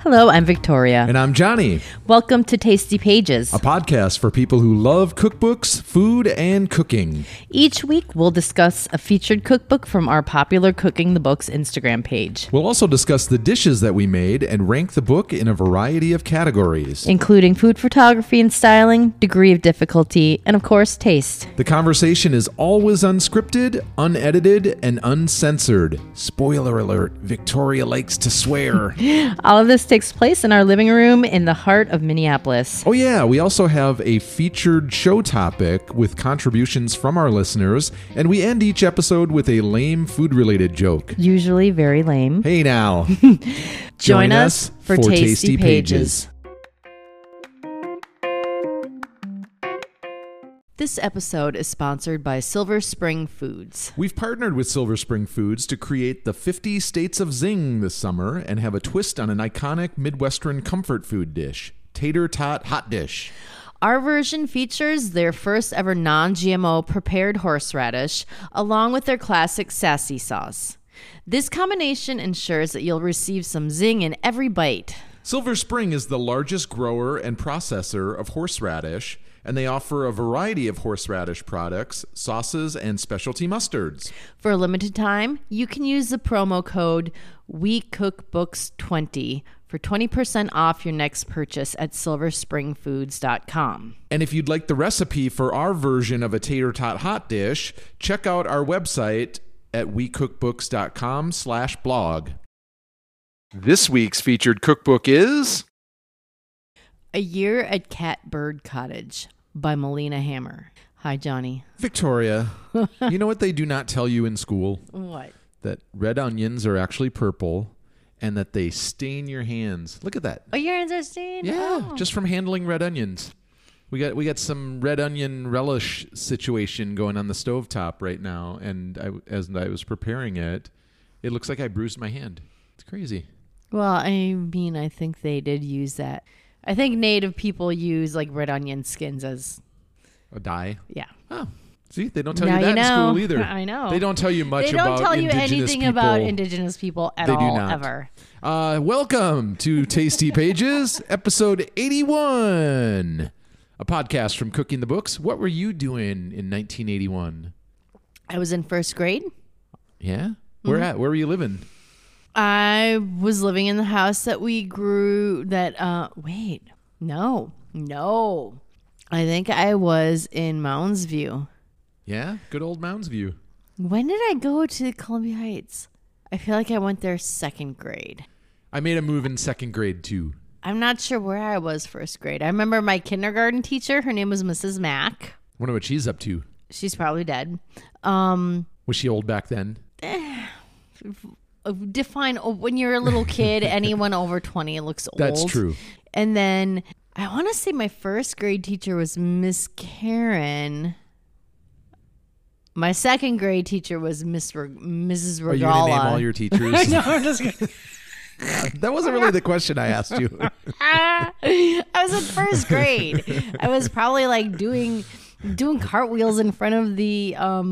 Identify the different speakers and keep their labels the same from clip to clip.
Speaker 1: Hello, I'm Victoria.
Speaker 2: And I'm Johnny.
Speaker 1: Welcome to Tasty Pages,
Speaker 2: A podcast for people who love cookbooks, food, and cooking.
Speaker 1: Each week, we'll discuss a featured cookbook from our popular Cooking the Books Instagram page,
Speaker 2: We'll also discuss the dishes that we made and rank the book in a variety of categories.
Speaker 1: including food photography and styling, degree of difficulty, and of course, taste.
Speaker 2: The conversation is always unscripted, unedited, and uncensored. Spoiler alert, Victoria likes to swear.
Speaker 1: All of this takes place in our living room in the heart of Minneapolis.
Speaker 2: Oh yeah, we also have a featured show topic with contributions from our listeners, and we end each episode with a lame food-related joke.
Speaker 1: Usually very lame.
Speaker 2: Hey now.
Speaker 1: Join us for Tasty Pages. This episode is sponsored by Silver Spring Foods.
Speaker 2: We've partnered with Silver Spring Foods to create the 50 States of Zing this summer and have a twist on an iconic Midwestern comfort food dish, Tater Tot Hot Dish.
Speaker 1: Our version features their first ever non-GMO prepared horseradish, along with their classic sassy sauce. This combination ensures that you'll receive some zing in every bite.
Speaker 2: Silver Spring is the largest grower and processor of horseradish, and they offer a variety of horseradish products, sauces, and specialty mustards.
Speaker 1: For a limited time, you can use the promo code WeCookBooks20 for 20% off your next purchase at silverspringfoods.com.
Speaker 2: And if you'd like the recipe for our version of a Tater Tot Hot Dish, check out our website at wecookbooks.com/blog. This week's featured cookbook is
Speaker 1: A Year at Catbird Cottage by Melina Hammer. Hi, Johnny.
Speaker 2: Victoria. You know what they do not tell you in school?
Speaker 1: What?
Speaker 2: That red onions are actually purple and that they stain your hands. Look at that.
Speaker 1: Oh, your hands are stained?
Speaker 2: Yeah,
Speaker 1: Oh.
Speaker 2: just from handling red onions. We got some red onion relish situation going on the stovetop right now, and as I was preparing it, it looks like I bruised my hand. It's crazy.
Speaker 1: Well, I mean, I think they did use that. I think native people use like red onion skins as
Speaker 2: A dye?
Speaker 1: yeah.
Speaker 2: Oh, see, they don't tell
Speaker 1: Now
Speaker 2: you that
Speaker 1: you
Speaker 2: in
Speaker 1: know.
Speaker 2: school either.
Speaker 1: I know.
Speaker 2: They don't tell you much
Speaker 1: They don't
Speaker 2: about
Speaker 1: tell you
Speaker 2: indigenous
Speaker 1: anything
Speaker 2: people.
Speaker 1: about indigenous people at
Speaker 2: They do
Speaker 1: all,
Speaker 2: not.
Speaker 1: ever.
Speaker 2: Welcome to Tasty Pages, episode 81, a podcast from Cooking the Books. What were you doing in 1981?
Speaker 1: I was in first grade.
Speaker 2: Yeah? Where at? Where were you living?
Speaker 1: I was living in the house that we grew No. I think I was in Mounds View.
Speaker 2: Yeah? Good old Mounds View.
Speaker 1: When did I go to Columbia Heights? I feel like I went there second grade.
Speaker 2: I made a move in second grade, too.
Speaker 1: I'm not sure where I was first grade. I remember my kindergarten teacher. Her name was Mrs. Mack.
Speaker 2: Wonder what she's up to.
Speaker 1: She's probably dead.
Speaker 2: Was she old back then?
Speaker 1: Define when you're a little kid, anyone over 20 looks old.
Speaker 2: That's true.
Speaker 1: And then I want to say my first grade teacher was Miss Karen. My second grade techer was Mrs. Regala.
Speaker 2: Are you going to name all your teachers?
Speaker 1: No, I'm just kidding.
Speaker 2: That wasn't really the question I asked you.
Speaker 1: I was in first grade. I was probably like doing cartwheels in front of the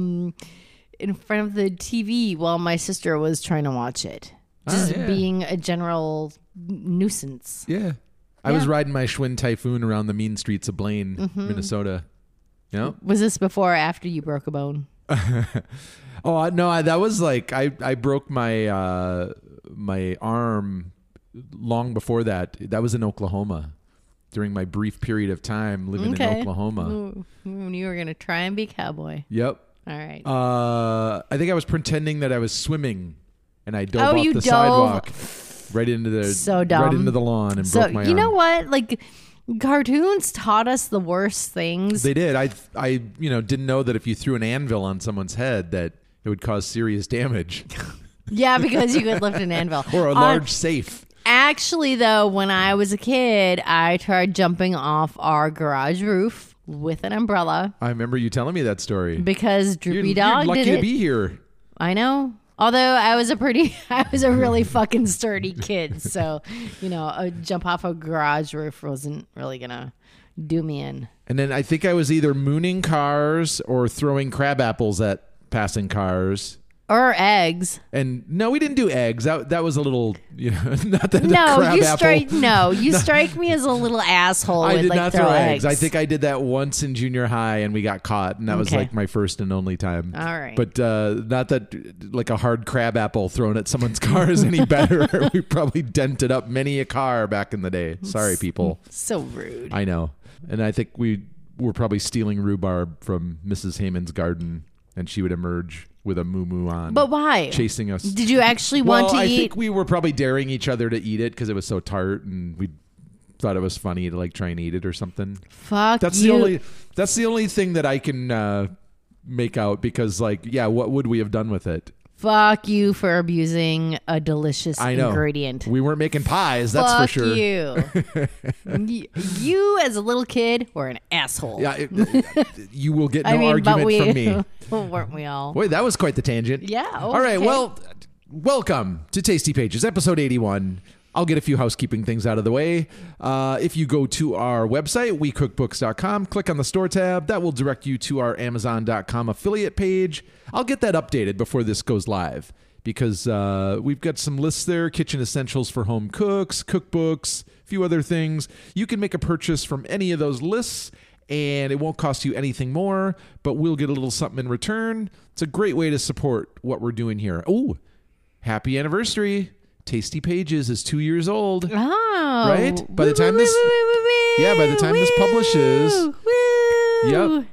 Speaker 1: TV while my sister was trying to watch it. Just being a general nuisance.
Speaker 2: Yeah. I was riding my Schwinn Typhoon around the mean streets of Blaine, Minnesota. You know?
Speaker 1: Was this before or after you broke a bone?
Speaker 2: Oh, no, that was like, I broke my my arm long before that. That was in Oklahoma during my brief period of time living in Oklahoma.
Speaker 1: Ooh, you were going to try and be cowboy.
Speaker 2: Yep.
Speaker 1: All right.
Speaker 2: I think I was pretending that I was swimming and I dove off
Speaker 1: you
Speaker 2: the
Speaker 1: dove.
Speaker 2: sidewalk right into the
Speaker 1: So dumb.
Speaker 2: right into the lawn and broke my arm.
Speaker 1: You know what? Like, cartoons taught us the worst things.
Speaker 2: They did. I didn't know that if you threw an anvil on someone's head that it would cause serious damage.
Speaker 1: Yeah, because you could lift an anvil.
Speaker 2: Or a large safe.
Speaker 1: Actually, though, when I was a kid, I tried jumping off our garage roof with an umbrella
Speaker 2: I remember you telling me that story.
Speaker 1: because Droopy Dog
Speaker 2: You're lucky
Speaker 1: did it.
Speaker 2: to be here.
Speaker 1: I know. Although I was a really fucking sturdy kid. So, a jump off a garage roof wasn't really going to do me in.
Speaker 2: And then I think I was either mooning cars or throwing crab apples at passing cars.
Speaker 1: Or eggs.
Speaker 2: And no, we didn't do eggs. That was a little, not that
Speaker 1: No,
Speaker 2: crab apple.
Speaker 1: you strike me as a little asshole.
Speaker 2: I
Speaker 1: with,
Speaker 2: did
Speaker 1: like,
Speaker 2: not throw eggs. I think I did that once in junior high, and we got caught, and that was
Speaker 1: Okay.
Speaker 2: like my first and only time.
Speaker 1: All right.
Speaker 2: But not that like a hard crab apple thrown at someone's car is any better. We probably dented up many a car back in the day. Sorry, people.
Speaker 1: So rude.
Speaker 2: I know. And I think we were probably stealing rhubarb from Mrs. Heyman's garden, and she would emerge with a moo-moo on.
Speaker 1: But why?
Speaker 2: Chasing us.
Speaker 1: Did you actually want to
Speaker 2: I
Speaker 1: eat?
Speaker 2: think we were probably daring each other to eat it because it was so tart, and we thought it was funny to like try and eat it or something.
Speaker 1: Fuck
Speaker 2: That's
Speaker 1: you.
Speaker 2: the only thing that I can make out, because like, yeah, what would we have done with it?
Speaker 1: Fuck you for abusing a delicious
Speaker 2: I know.
Speaker 1: ingredient.
Speaker 2: We weren't making pies, that's
Speaker 1: Fuck
Speaker 2: for sure.
Speaker 1: you. You as a little kid were an asshole.
Speaker 2: Yeah, you will get no
Speaker 1: I mean,
Speaker 2: argument
Speaker 1: but we
Speaker 2: from me.
Speaker 1: weren't we all?
Speaker 2: Wait, that was quite the tangent.
Speaker 1: Yeah.
Speaker 2: All right.
Speaker 1: okay.
Speaker 2: Well, welcome to Tasty Pages, episode 81. I'll get a few housekeeping things out of the way. If you go to our website, wecookbooks.com, click on the store tab. That will direct you to our Amazon.com affiliate page. I'll get that updated before this goes live, because we've got some lists there, kitchen essentials for home cooks, cookbooks, a few other things. You can make a purchase from any of those lists, and it won't cost you anything more, but we'll get a little something in return. It's a great way to support what we're doing here. Oh, happy anniversary. Tasty Pages is 2 years old.
Speaker 1: Oh.
Speaker 2: Right? By the time this- by the time this publishes-
Speaker 1: Woo.
Speaker 2: Yep.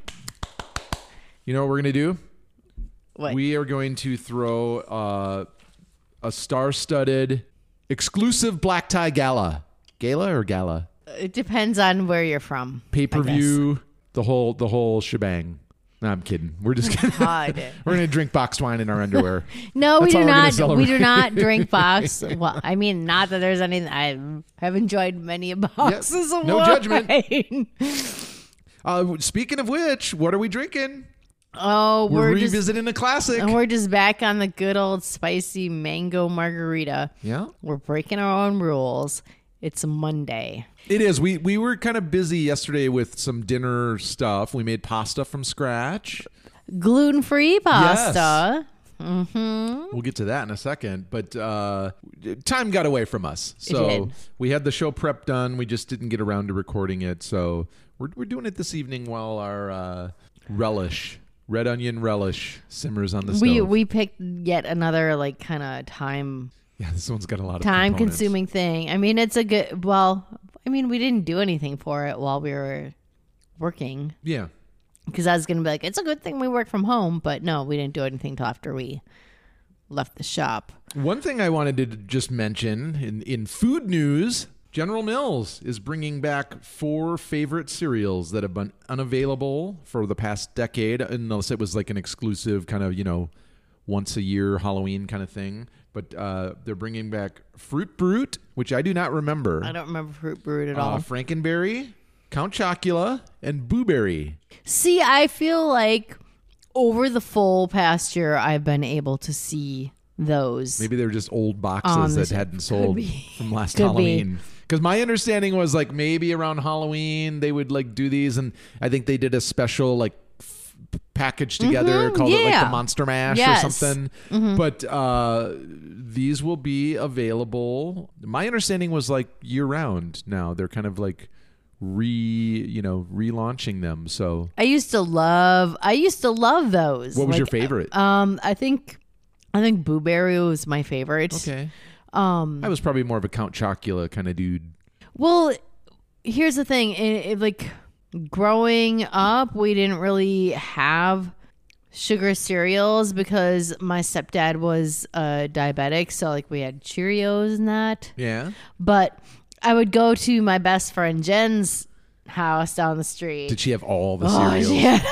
Speaker 2: You know what we're going to do?
Speaker 1: What?
Speaker 2: We are going to throw a star-studded exclusive black tie gala. Gala or gala?
Speaker 1: It depends on where you're from.
Speaker 2: Pay-per-view, the whole shebang. No, I'm kidding. We're just kidding.
Speaker 1: God.
Speaker 2: We're going to drink boxed wine in our underwear.
Speaker 1: No, we
Speaker 2: That's
Speaker 1: do
Speaker 2: how we're gonna
Speaker 1: not.
Speaker 2: celebrate.
Speaker 1: We do not drink box. Well, I mean, not that there's anything. I have enjoyed many boxes of
Speaker 2: no
Speaker 1: wine.
Speaker 2: judgment. Speaking of which, what are we drinking?
Speaker 1: Oh,
Speaker 2: We're
Speaker 1: just
Speaker 2: revisiting a classic.
Speaker 1: and we're just back on the good old spicy mango margarita.
Speaker 2: Yeah.
Speaker 1: We're breaking our own rules. It's a Monday.
Speaker 2: It is. We were kind of busy yesterday with some dinner stuff. We made pasta from scratch.
Speaker 1: Gluten-free pasta. Mm-hmm.
Speaker 2: We'll get to that in a second. But time got away from us.
Speaker 1: It
Speaker 2: So
Speaker 1: did.
Speaker 2: we had the show prep done. We just didn't get around to recording it. So we're doing it this evening while our red onion relish simmers on the stove.
Speaker 1: We picked yet another like kind of time
Speaker 2: Yeah, this one's got a lot of components.
Speaker 1: consuming thing. I mean, it's a good. Well, I mean, we didn't do anything for it while we were working.
Speaker 2: Yeah.
Speaker 1: Because I was going to be like, it's a good thing we work from home. But no, we didn't do anything till after we left the shop.
Speaker 2: One thing I wanted to just mention in food news, General Mills is bringing back 4 favorite cereals that have been unavailable for the past decade, unless it was like an exclusive kind of, once a year Halloween kind of thing. But they're bringing back Fruit Brute, which I do not remember.
Speaker 1: I don't remember Fruit Brute at all.
Speaker 2: Frankenberry, Count Chocula, and Boo Berry.
Speaker 1: See, I feel like over the full past year, I've been able to see those.
Speaker 2: Maybe they're just old boxes that hadn't sold
Speaker 1: be.
Speaker 2: from last
Speaker 1: Could be.
Speaker 2: Halloween. Because my understanding was like maybe around Halloween they would like do these, and I think they did a special like package together called it like
Speaker 1: yeah.
Speaker 2: the Monster Mash
Speaker 1: Yes.
Speaker 2: or something. But these will be available. My understanding was like year round now. They're kind of like relaunching them. So
Speaker 1: I used to love those.
Speaker 2: what was
Speaker 1: Like,
Speaker 2: your favorite?
Speaker 1: I think Boo Berry was my favorite.
Speaker 2: Okay. I was probably more of a Count Chocula kind of dude.
Speaker 1: Well, here's the thing. Like growing up, we didn't really have sugar cereals because my stepdad was diabetic. So like we had Cheerios and that.
Speaker 2: Yeah.
Speaker 1: But I would go to my best friend Jen's house down the street.
Speaker 2: Did she have all the
Speaker 1: Oh,
Speaker 2: cereals?
Speaker 1: yeah.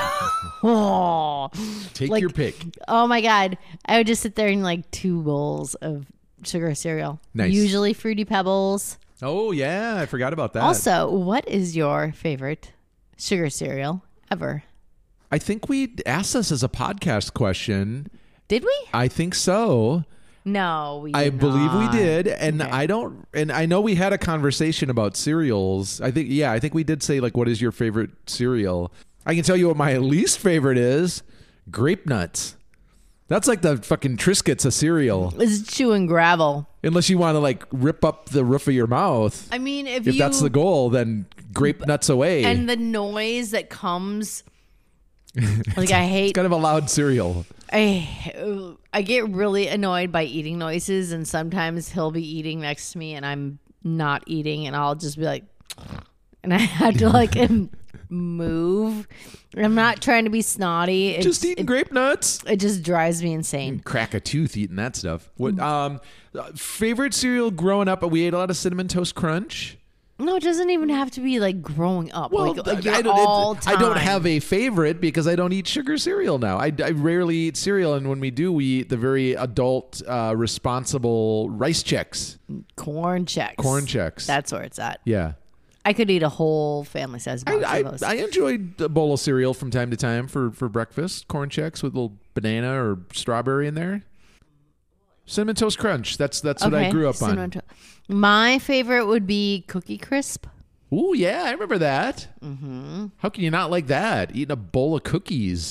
Speaker 1: Oh.
Speaker 2: Take
Speaker 1: Like-
Speaker 2: your pick.
Speaker 1: Oh my God. I would just sit there and like 2 bowls of sugar cereal.
Speaker 2: Nice.
Speaker 1: Usually Fruity Pebbles.
Speaker 2: Oh yeah, I forgot about that.
Speaker 1: Also, what is your favorite sugar cereal ever?
Speaker 2: I think we asked this as a podcast question.
Speaker 1: Did we?
Speaker 2: I think so.
Speaker 1: No, we did
Speaker 2: I believe we
Speaker 1: not.
Speaker 2: did, and
Speaker 1: Okay.
Speaker 2: I know we had a conversation about cereals. I think we did say like, what is your favorite cereal? I can tell you what my least favorite is: Grape Nuts. That's like the fucking Triscuits of cereal.
Speaker 1: It's chewing gravel.
Speaker 2: Unless you want to like rip up the roof of your mouth.
Speaker 1: I mean, if
Speaker 2: that's the goal, then grape nuts away.
Speaker 1: And the noise that comes, like I hate.
Speaker 2: It's kind of a loud cereal.
Speaker 1: I get really annoyed by eating noises, and sometimes he'll be eating next to me, and I'm not eating, and I'll just be like, and I have to like move. I'm not trying to be snotty.
Speaker 2: Just eating grape nuts.
Speaker 1: It just drives me insane.
Speaker 2: Crack a tooth eating that stuff. What favorite cereal growing up? We ate a lot of Cinnamon Toast Crunch.
Speaker 1: No, it doesn't even have to be like growing up.
Speaker 2: Well,
Speaker 1: like
Speaker 2: I
Speaker 1: time.
Speaker 2: don't have a favorite because I don't eat sugar cereal now. I rarely eat cereal, and when we do, we eat the very adult, responsible Rice Chex.
Speaker 1: Corn Chex. That's where it's at.
Speaker 2: Yeah.
Speaker 1: I could eat a whole family size box of those.
Speaker 2: I enjoyed a bowl of cereal from time to time for breakfast. Corn Chex with a little banana or strawberry in there. Cinnamon Toast Crunch. That's what I grew up on.
Speaker 1: My favorite would be Cookie Crisp.
Speaker 2: Ooh, yeah, I remember that. Mm-hmm. How can you not like that? Eating a bowl of cookies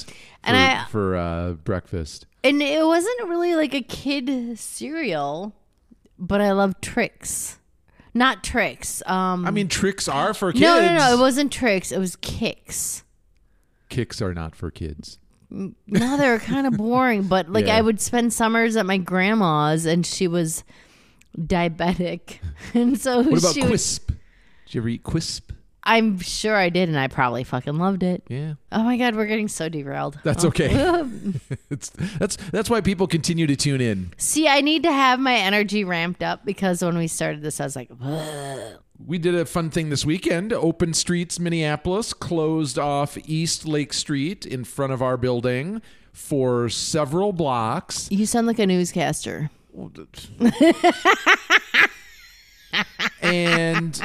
Speaker 2: for breakfast.
Speaker 1: And it wasn't really like a kid cereal, but I love Trix. Not Trix.
Speaker 2: I mean, Trix are for kids.
Speaker 1: No. It wasn't Trix. It was Kix.
Speaker 2: Kix are not for kids.
Speaker 1: No, they were kind of boring. But like, I would spend summers at my grandma's, and she was diabetic, and so
Speaker 2: what about Quisp? Did you ever eat Quisp?
Speaker 1: I'm sure I did, and I probably fucking loved it.
Speaker 2: Yeah.
Speaker 1: Oh my God, we're getting so derailed.
Speaker 2: That's okay. That's why people continue to tune in.
Speaker 1: See, I need to have my energy ramped up because when we started this, I was like, ugh.
Speaker 2: We did a fun thing this weekend. Open Streets Minneapolis closed off East Lake Street in front of our building for several blocks.
Speaker 1: You sound like a newscaster.
Speaker 2: And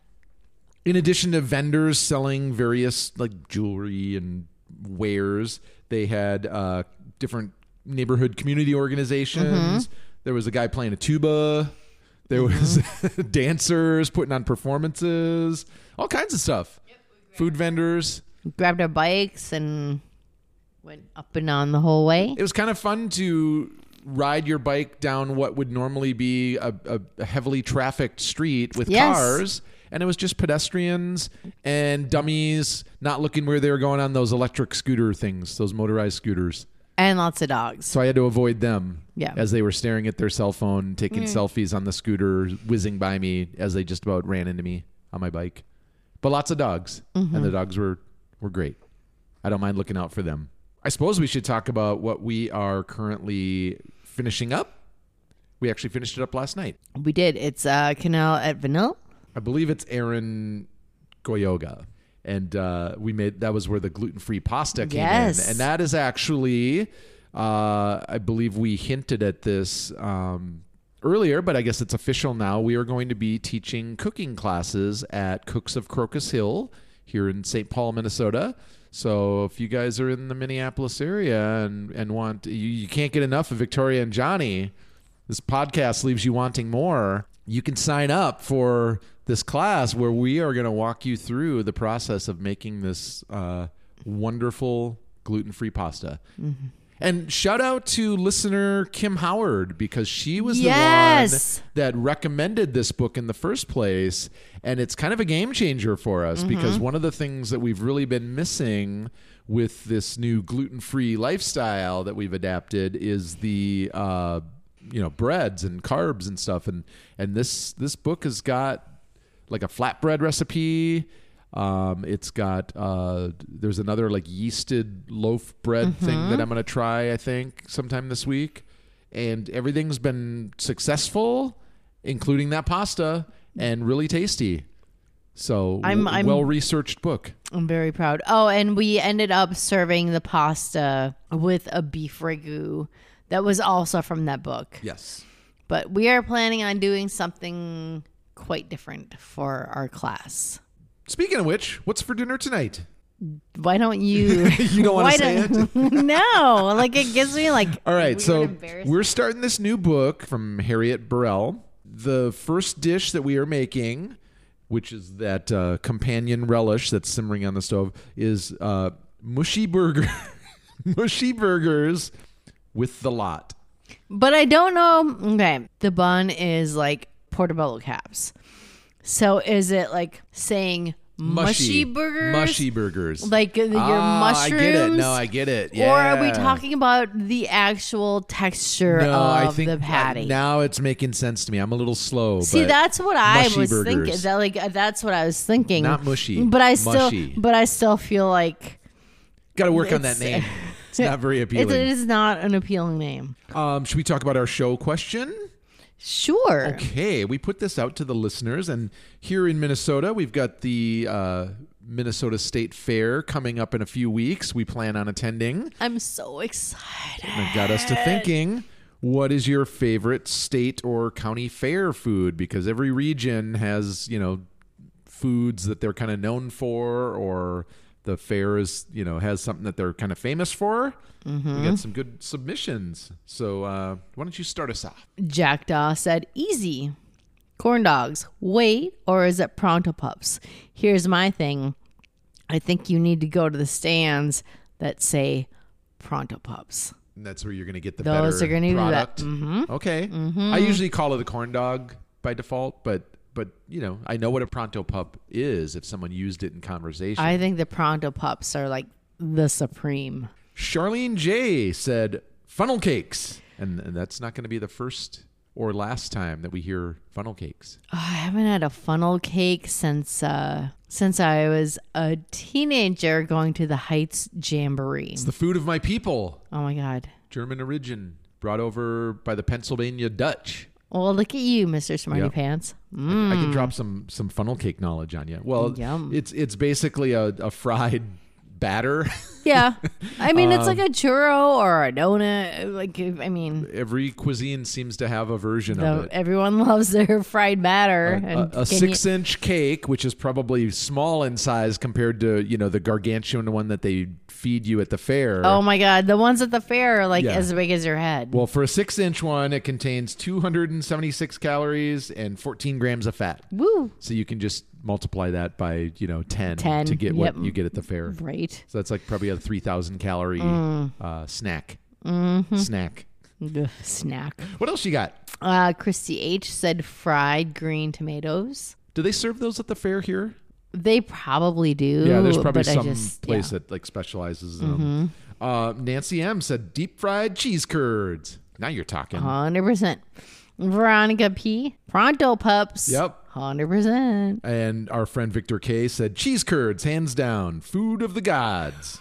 Speaker 2: in addition to vendors selling various like jewelry and wares, they had different neighborhood community organizations. There was a guy playing a tuba. There was dancers putting on performances, all kinds of stuff. Food vendors.
Speaker 1: Grabbed our bikes and went up and down the whole way.
Speaker 2: It was kind of fun to ride your bike down what would normally be a heavily trafficked street with cars. And it was just pedestrians and dummies not looking where they were going on those electric scooter things, those motorized scooters.
Speaker 1: And lots of dogs.
Speaker 2: So I had to avoid them as they were staring at their cell phone, taking selfies on the scooter, whizzing by me as they just about ran into me on my bike. But lots of dogs. And the dogs were great. I don't mind looking out for them. I suppose we should talk about what we are currently finishing up. We actually finished it up last night.
Speaker 1: We did. It's Canal at Vanille.
Speaker 2: I believe it's Aaron Goyoga. And that was where the gluten-free pasta came in. And that is actually, I believe we hinted at this earlier, but I guess it's official now. We are going to be teaching cooking classes at Cooks of Crocus Hill here in St. Paul, Minnesota. So if you guys are in the Minneapolis area and want, you can't get enough of Victoria and Johnny, this podcast leaves you wanting more, you can sign up for this class where we are going to walk you through the process of making this wonderful gluten-free pasta. And shout out to listener Kim Howard, because she was the one that recommended this book in the first place. And it's kind of a game changer for us because one of the things that we've really been missing with this new gluten-free lifestyle that we've adapted is the breads and carbs and stuff. And this book has got like a flatbread recipe. It's got there's another like yeasted loaf bread thing that I'm going to try, I think, sometime this week. And everything's been successful, including that pasta, and really tasty. So well-researched book.
Speaker 1: I'm very proud. Oh, and we ended up serving the pasta with a beef ragu that was also from that book.
Speaker 2: Yes.
Speaker 1: But we are planning on doing something quite different for our class.
Speaker 2: Speaking of which, what's for dinner tonight?
Speaker 1: Why don't you?
Speaker 2: You don't want to say it?
Speaker 1: No, like it gives me like.
Speaker 2: All right, so we're starting this new book from Harriet Burrell. The first dish that we are making, which is that companion relish that's simmering on the stove, is mushy burgers with the lot.
Speaker 1: But I don't know. Okay. The bun is like portobello caps. So is it like saying mushy burgers?
Speaker 2: Mushy burgers.
Speaker 1: Like your mushrooms?
Speaker 2: I get it. No, I get it. Yeah.
Speaker 1: Or are we talking about the actual texture of the patty?
Speaker 2: Now it's making sense to me. I'm a little slow.
Speaker 1: See,
Speaker 2: but
Speaker 1: that's what I was
Speaker 2: burgers.
Speaker 1: thinking. That's what I was thinking.
Speaker 2: Not mushy.
Speaker 1: But I
Speaker 2: mushy.
Speaker 1: still feel like
Speaker 2: got to work on that name. It's not very appealing.
Speaker 1: It is not an appealing name.
Speaker 2: Should we talk about our show question?
Speaker 1: Sure.
Speaker 2: Okay, we put this out to the listeners, and here in Minnesota, we've got the Minnesota State Fair coming up in a few weeks. We plan on attending.
Speaker 1: I'm so excited.
Speaker 2: And it got us to thinking, what is your favorite state or county fair food? Because every region has, foods that they're kind of known for, or the fair is, has something that they're kind of famous for. Mm-hmm. We got some good submissions. So why don't you start us off?
Speaker 1: Jackdaw said, easy. Corn dogs. Wait, or is it Pronto Pups? Here's my thing. I think you need to go to the stands that say Pronto Pups.
Speaker 2: And that's where you're going to get the
Speaker 1: Those
Speaker 2: better
Speaker 1: are going to
Speaker 2: product.
Speaker 1: be that. Mm-hmm.
Speaker 2: Okay.
Speaker 1: Mm-hmm.
Speaker 2: I usually call it a corn dog by default, but I know what a Pronto Pup is if someone used it in conversation.
Speaker 1: I think the Pronto Pups are like the supreme.
Speaker 2: Charlene J said funnel cakes. And that's not going to be the first or last time that we hear funnel cakes.
Speaker 1: Oh, I haven't had a funnel cake since I was a teenager going to the Heights Jamboree.
Speaker 2: It's the food of my people.
Speaker 1: Oh, my God.
Speaker 2: German origin, brought over by the Pennsylvania Dutch.
Speaker 1: Well, look at you, Mr. Smarty
Speaker 2: Yep.
Speaker 1: Pants.
Speaker 2: I can drop some funnel cake knowledge on you. Well,
Speaker 1: Yum.
Speaker 2: it's basically a fried batter.
Speaker 1: Yeah. I mean, it's like a churro or a donut.
Speaker 2: Every cuisine seems to have a version of it.
Speaker 1: Everyone loves their fried batter.
Speaker 2: A 6-inch cake, which is probably small in size compared to, the gargantuan one that they feed you at the fair.
Speaker 1: Oh my God. The ones at the fair are
Speaker 2: Yeah.
Speaker 1: as big as your head.
Speaker 2: Well, for a 6-inch one, it contains 276 calories and 14 grams of fat.
Speaker 1: Woo.
Speaker 2: So you can just multiply that by 10 to get
Speaker 1: Yep.
Speaker 2: what you get at the fair.
Speaker 1: Right.
Speaker 2: So that's like probably a 3,000 calorie snack.
Speaker 1: Mm-hmm.
Speaker 2: Snack.
Speaker 1: Ugh, snack.
Speaker 2: What else you got?
Speaker 1: Christy H said fried green tomatoes.
Speaker 2: Do they serve those at the fair here?
Speaker 1: They probably do.
Speaker 2: Yeah, there's probably
Speaker 1: but
Speaker 2: some place that like specializes in them. Nancy M said deep fried cheese curds. Now you're talking.
Speaker 1: 100%. Veronica P. Pronto Pups.
Speaker 2: Yep.
Speaker 1: 100%.
Speaker 2: And our friend Victor K said cheese curds, hands down, food of the gods.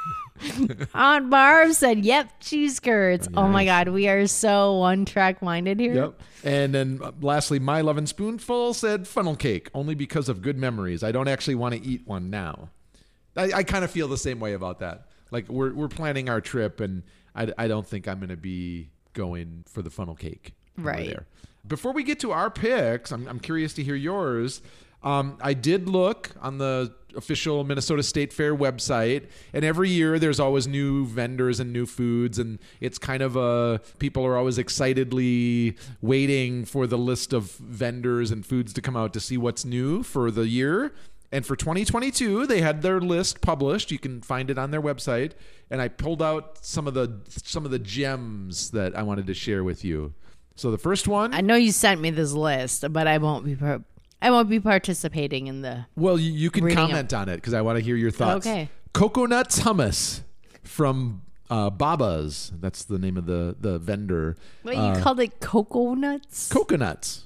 Speaker 1: Aunt Barb said, yep, cheese curds.
Speaker 2: Nice.
Speaker 1: Oh my God, we are so one-track minded here.
Speaker 2: Yep. And then lastly, My Lovin' Spoonful said funnel cake, only because of good memories. I don't actually want to eat one now. I kind of feel the same way about that. Like we're planning our trip, and I don't think I'm going to be going for the funnel cake.
Speaker 1: Right.
Speaker 2: There. Before we get to our picks, I'm curious to hear yours. I did look on the official Minnesota State Fair website, and every year there's always new vendors and new foods, and it's kind of people are always excitedly waiting for the list of vendors and foods to come out to see what's new for the year. And for 2022, they had their list published. You can find it on their website, and I pulled out some of the gems that I wanted to share with you. So the first one,
Speaker 1: I know you sent me this list, but I won't be participating in the.
Speaker 2: well, you can comment on it because I want to hear your thoughts.
Speaker 1: Okay.
Speaker 2: Coconuts hummus from Baba's. That's the name of the vendor.
Speaker 1: What, you called it coconuts?
Speaker 2: Coconuts.